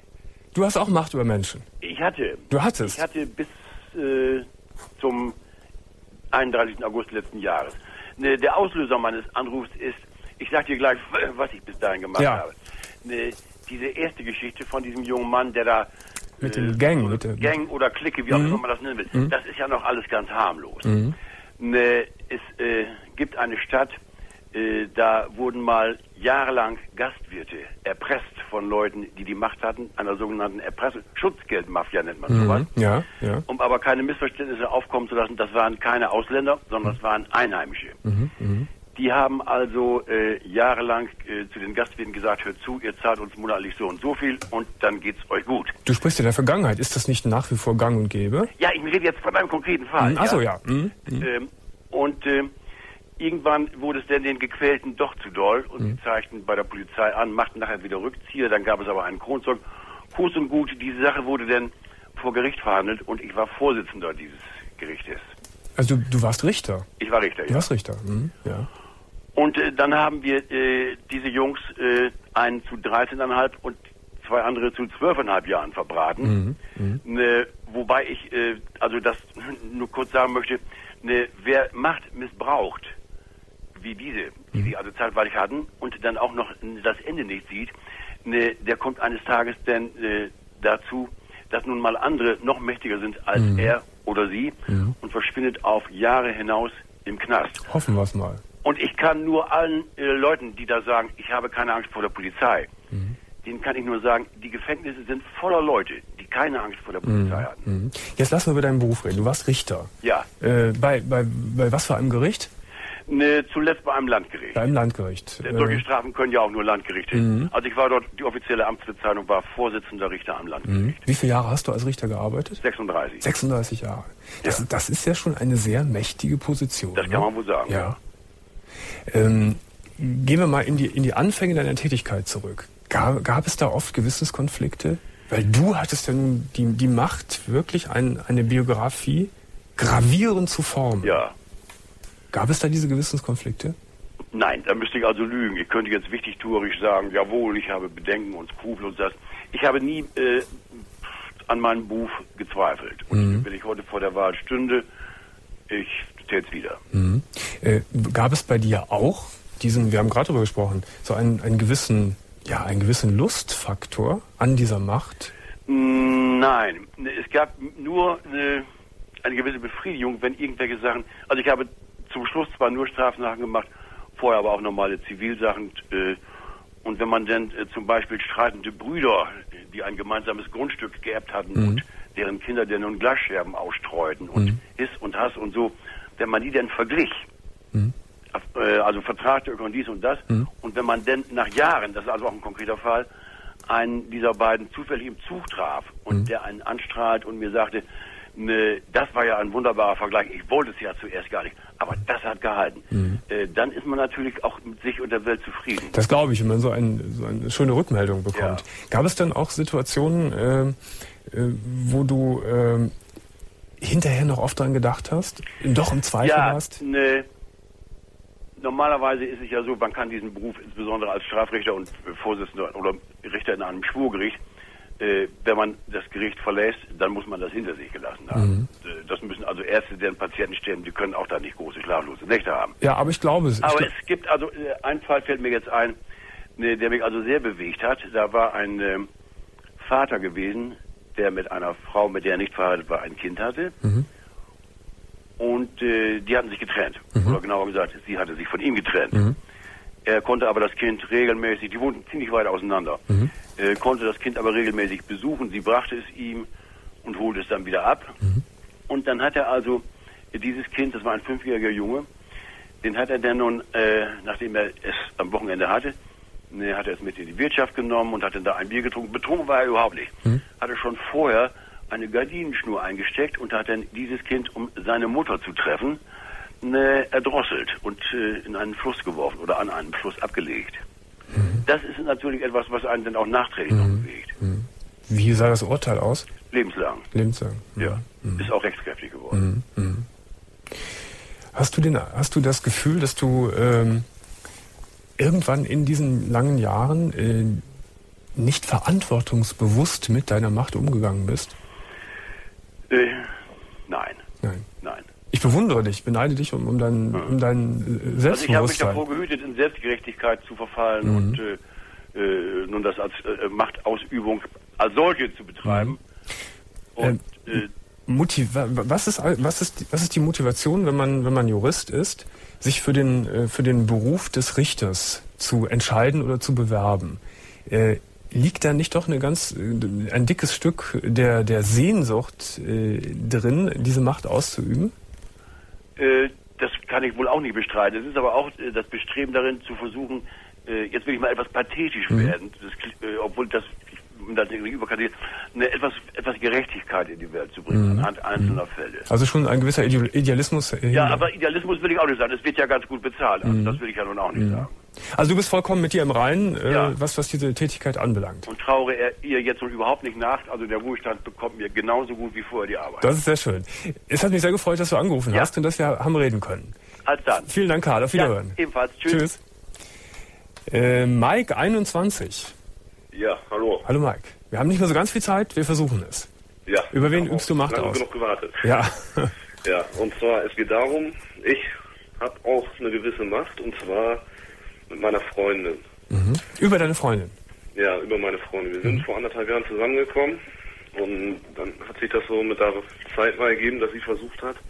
Du hast auch Macht über Menschen.
Ich hatte.
Du hattest?
Ich hatte bis äh, zum einunddreißigsten August letzten Jahres. Ne, der Auslöser meines Anrufs ist, ich sag dir gleich, was ich bis dahin gemacht
ja.
habe. Ne, diese erste Geschichte von diesem jungen Mann, der da
mit dem Gang, mit der
Gang oder Clique, wie auch
mhm.
immer man das nennen will,
mhm.
das ist ja noch alles ganz harmlos.
Mhm.
Ne, es äh, gibt eine Stadt, äh, da wurden mal jahrelang Gastwirte erpresst von Leuten, die die Macht hatten, einer sogenannten Erpressung, Schutzgeldmafia nennt man sowas.
Mhm. Ja, ja.
Um aber keine Missverständnisse aufkommen zu lassen, das waren keine Ausländer, sondern das waren Einheimische.
Mhm. Mhm.
Die haben also äh, jahrelang äh, zu den Gastwirten gesagt, hört zu, ihr zahlt uns monatlich so und so viel und dann geht's euch gut.
Du sprichst in der Vergangenheit. Ist das nicht nach wie vor gang und gäbe?
Ja, ich rede jetzt von einem konkreten Fall.
Mhm. Achso, ja. ja. Mhm.
Ähm, und äh, irgendwann wurde es denn den Gequälten doch zu doll und mhm. sie zeigten bei der Polizei an, machten nachher wieder Rückzieher, dann gab es aber einen Kronzoll. Kurz und gut, diese Sache wurde dann vor Gericht verhandelt und ich war Vorsitzender dieses Gerichtes.
Also du, du warst Richter?
Ich war Richter, ja.
Du warst Richter, mhm. ja.
Und äh, dann haben wir äh, diese Jungs äh, einen zu dreizehn Komma fünf und zwei andere zu zwölf Komma fünf Jahren verbraten. Mhm. Mhm. Ne, wobei ich äh, also das nur kurz sagen möchte, ne, wer Macht missbraucht, wie diese, die mhm. sie also zeitweilig hatten und dann auch noch das Ende nicht sieht, ne, der kommt eines Tages denn äh, dazu, dass nun mal andere noch mächtiger sind als mhm. er oder sie mhm. und verschwindet auf Jahre hinaus im Knast.
Hoffen wir es mal.
Und ich kann nur allen äh, Leuten, die da sagen, ich habe keine Angst vor der Polizei, mhm. denen kann ich nur sagen, die Gefängnisse sind voller Leute, die keine Angst vor der Polizei mhm. hatten.
Jetzt lass mal über deinen Beruf reden. Du warst Richter.
Ja.
Äh, bei, bei, bei was für einem Gericht?
Ne, zuletzt bei einem Landgericht.
Bei einem Landgericht.
Äh, Solche Strafen können ja auch nur Landgerichte. Mhm. Also ich war dort, die offizielle Amtsbezeichnung war Vorsitzender Richter am Landgericht.
Mhm. Wie viele Jahre hast du als Richter gearbeitet?
sechsunddreißig.
sechsunddreißig Jahre. Das,
ja.
das ist ja schon eine sehr mächtige Position.
Das
ne?
kann man wohl sagen.
Ja. Ähm, gehen wir mal in die, in die Anfänge deiner Tätigkeit zurück. Gab, gab es da oft Gewissenskonflikte? Weil du hattest ja nun die, die Macht, wirklich ein, eine Biografie gravierend zu formen.
Ja.
Gab es da diese Gewissenskonflikte?
Nein, da müsste ich also lügen. Ich könnte jetzt wichtigtuerisch sagen, jawohl, ich habe Bedenken und Skrupel und das. Ich habe nie äh, an meinem Beruf gezweifelt. Und mhm. wenn ich heute vor der Wahl stünde, ich täte es wieder.
Mhm. Äh, gab es bei dir auch diesen, wir haben gerade darüber gesprochen, so einen, einen gewissen, ja, einen gewissen Lustfaktor an dieser Macht?
Nein, es gab nur eine, eine gewisse Befriedigung, wenn irgendwelche Sachen, also ich habe zum Schluss zwar nur Strafsachen gemacht, vorher aber auch normale Zivilsachen. Äh, und wenn man dann äh, zum Beispiel streitende Brüder, die ein gemeinsames Grundstück geerbt hatten mhm. und deren Kinder dann nun Glasscherben ausstreuten und mhm. Hiss und Hass und so, wenn man die dann verglich, mhm. äh, also vertragte und dies und das, mhm. und wenn man dann nach Jahren, das ist also auch ein konkreter Fall, einen dieser beiden zufällig im Zug traf und mhm. der einen anstrahlt und mir sagte, ne, das war ja ein wunderbarer Vergleich, ich wollte es ja zuerst gar nicht, aber das hat gehalten. Mhm. Äh, dann ist man natürlich auch mit sich und der Welt zufrieden.
Das glaube ich, wenn man so, ein, so eine schöne Rückmeldung bekommt. Ja. Gab es dann auch Situationen, äh, äh, wo du äh, hinterher noch oft dran gedacht hast? Doch im Zweifel
ja,
warst?
Ne, normalerweise ist es ja so, man kann diesen Beruf insbesondere als Strafrichter und Vorsitzender oder Richter in einem Schwurgericht, Äh, wenn man das Gericht verlässt, dann muss man das hinter sich gelassen haben. Mhm. Äh, das müssen also Ärzte, deren Patienten sterben, die können auch da nicht große schlaflose Nächte haben.
Ja, aber ich glaube es.
Aber
glaub...
es gibt also, äh, ein Fall fällt mir jetzt ein, ne, der mich also sehr bewegt hat. Da war ein äh, Vater gewesen, der mit einer Frau, mit der er nicht verheiratet war, ein Kind hatte. Mhm. Und äh, die hatten sich getrennt. Mhm. Oder genauer gesagt, sie hatte sich von ihm getrennt. Mhm. Er konnte aber das Kind regelmäßig, die wohnten ziemlich weit auseinander, mhm. äh, konnte das Kind aber regelmäßig besuchen. Sie brachte es ihm und holte es dann wieder ab. Mhm. Und dann hat er also äh, dieses Kind, das war ein fünfjähriger Junge, den hat er dann nun, äh, nachdem er es am Wochenende hatte, ne, hat er es mit in die Wirtschaft genommen und hat dann da ein Bier getrunken. Betrunken war er überhaupt nicht. Mhm. Hatte schon vorher eine Gardinenschnur eingesteckt und hat dann dieses Kind, um seine Mutter zu treffen, Ne, erdrosselt und äh, in einen Fluss geworfen oder an einen Fluss abgelegt. Mhm. Das ist natürlich etwas, was einen dann auch nachträglich mhm. noch bewegt.
Mhm. Wie sah das Urteil aus?
Lebenslang.
Lebenslang.
Ja, mhm. ist auch rechtskräftig geworden.
Mhm. Hast du den, hast du das Gefühl, dass du ähm, irgendwann in diesen langen Jahren äh, nicht verantwortungsbewusst mit deiner Macht umgegangen bist?
Äh, nein.
Nein.
Nein.
Ich bewundere dich, beneide dich um, um dein, um dein Selbstbewusstsein.
Also ich habe mich davor gehütet, in Selbstgerechtigkeit zu verfallen
mhm.
und äh, äh, nun das als äh, Machtausübung als solche zu betreiben. Mhm. Und
äh, Motiv- was ist, was ist, was ist die Motivation, wenn man, wenn man Jurist ist, sich für den, für den Beruf des Richters zu entscheiden oder zu bewerben? Äh, liegt da nicht doch eine ganz, ein dickes Stück der, der Sehnsucht äh, drin, diese Macht auszuüben?
Äh, das kann ich wohl auch nicht bestreiten. Es ist aber auch äh, das Bestreben darin zu versuchen, äh, jetzt will ich mal etwas pathetisch mhm. werden, das, äh, obwohl das eine etwas, etwas Gerechtigkeit in die Welt zu bringen, mhm. anhand einzelner Fälle.
Also schon ein gewisser Idealismus. Äh,
ja, aber Idealismus will ich auch nicht sagen. Es wird ja ganz gut bezahlt. Also mhm. das will ich ja nun auch nicht mhm. sagen.
Also du bist vollkommen mit dir im Reinen, äh,
ja.
was, was diese Tätigkeit anbelangt.
Und traure er, ihr jetzt nun überhaupt nicht nach. Also der Ruhestand bekommt mir genauso gut wie vorher die Arbeit.
Das ist sehr schön. Es hat mich sehr gefreut, dass du angerufen
ja.
hast und dass wir haben reden können.
Als dann.
Vielen Dank, Karl. Auf Wiederhören.
Ja, ebenfalls. Tschüss.
Tschüss. Äh, Mike einundzwanzig.
Ja, hallo.
Hallo Mike. Wir haben nicht mehr so ganz viel Zeit, wir versuchen es.
Ja.
Über wen übst du Macht
lange
aus?
genug gewartet.
Ja.
Ja, und zwar, es geht darum, ich habe auch eine gewisse Macht, und zwar mit meiner Freundin.
Mhm. Über deine Freundin?
Ja, über meine Freundin. Wir sind mhm. vor anderthalb Jahren zusammengekommen, und dann hat sich das so mit der Zeit mal ergeben, dass sie versucht hat,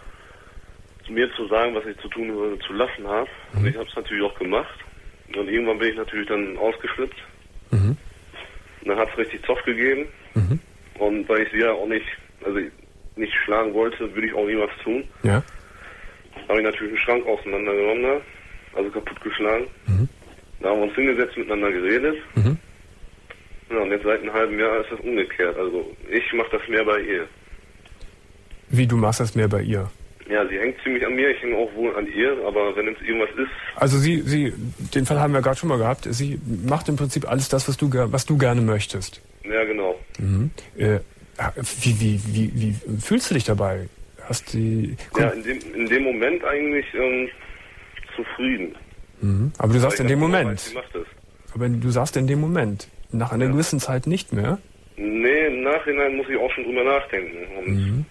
mir zu sagen, was ich zu tun oder zu lassen habe. Mhm. Und ich habe es natürlich auch gemacht. Und irgendwann bin ich natürlich dann ausgeschlüpft. Mhm. Und dann hat es richtig Zoff gegeben. Mhm. Und weil ich sie ja auch nicht, also nicht schlagen wollte, würde ich auch nie was tun.
Ja.
Habe ich natürlich einen Schrank auseinandergenommen, da, also kaputt geschlagen. Mhm. Da haben wir uns hingesetzt, miteinander geredet. Mhm. Ja, und jetzt seit einem halben Jahr ist das umgekehrt. Also ich mache das mehr bei ihr.
Wie, du machst das mehr bei ihr?
Ja, sie hängt ziemlich an mir, ich hänge auch wohl an ihr, aber wenn jetzt irgendwas ist...
Also sie, sie, den Fall haben wir gerade schon mal gehabt, sie macht im Prinzip alles das, was du, was du gerne möchtest.
Ja, genau.
Mhm. Äh, wie, wie, wie, wie fühlst du dich dabei? Hast die...
Ja, in dem, in dem Moment eigentlich ähm, zufrieden.
Mhm. Aber du sagst in dem Moment...
Weiß, sie macht das.
Aber du sagst in dem Moment, nach einer ja. gewissen Zeit nicht mehr?
Nee, im Nachhinein muss ich auch schon drüber nachdenken. Und
mhm.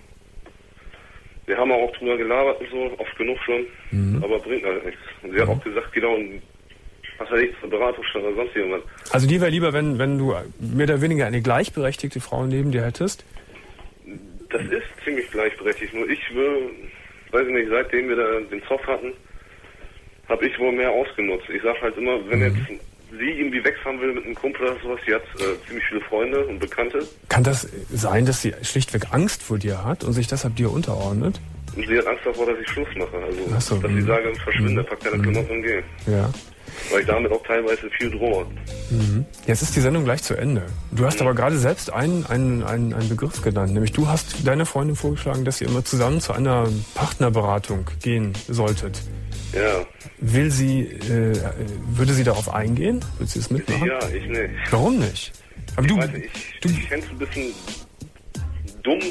wir haben auch drüber gelabert und so, oft genug schon, mhm. aber bringt halt nichts. Und sie mhm. hat auch gesagt, genau, was weiß ich, zur Beratungsstelle oder sonst irgendwas.
Also dir wäre lieber, wenn, wenn du mehr oder weniger eine gleichberechtigte Frau neben dir hättest?
Das ist ziemlich gleichberechtigt, nur ich will, weiß ich nicht, seitdem wir da den Zoff hatten, habe ich wohl mehr ausgenutzt. Ich sag halt immer, wenn mhm. jetzt sie irgendwie wegfahren will mit einem Kumpel oder sowas, sie hat äh, ziemlich viele Freunde und Bekannte.
Kann das sein, dass sie schlichtweg Angst vor dir hat und sich deshalb dir unterordnet?
Und sie hat Angst davor, dass ich Schluss mache. Also,
so,
dass
mh.
sie sage, verschwinde,
mhm.
pack deine Klamotten und geh.
Ja.
Weil ich damit auch teilweise viel drohe.
Mhm. Jetzt ist die Sendung gleich zu Ende. Du hast mhm. aber gerade selbst einen, einen, einen, einen Begriff genannt, nämlich du hast deiner Freundin vorgeschlagen, dass ihr immer zusammen zu einer Partnerberatung gehen solltet.
Ja.
Will sie, äh, würde sie darauf eingehen? Will sie es mitmachen?
Ja, ich nicht.
Warum nicht? Aber
ich
du,
weiß nicht, ich, du, ich fände es ein bisschen dumm,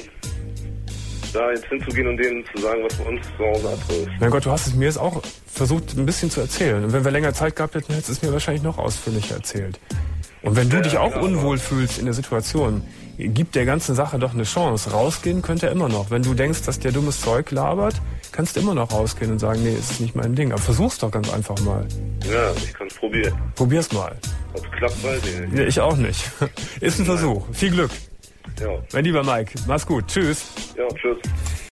da jetzt hinzugehen und denen zu sagen, was bei uns zu Hause abläuft.
Mein Gott, du hast es mir jetzt auch versucht, ein bisschen zu erzählen. Und wenn wir länger Zeit gehabt hätten, hättest du es mir wahrscheinlich noch ausführlicher erzählt. Und wenn du ja, dich auch klar, unwohl fühlst in der Situation, gib der ganzen Sache doch eine Chance. Rausgehen könnt ihr immer noch. Wenn du denkst, dass der dummes Zeug labert, kannst du immer noch rausgehen und sagen, nee, es ist nicht mein Ding. Aber versuch's doch ganz einfach mal.
Ja, ich kann's probieren.
Probier's mal.
Ob es klappt, weiß ich nicht.
Nee, ich auch nicht. Ist ein Versuch. Viel Glück.
Ja.
Mein lieber Mike, mach's gut. Tschüss.
Ja, tschüss.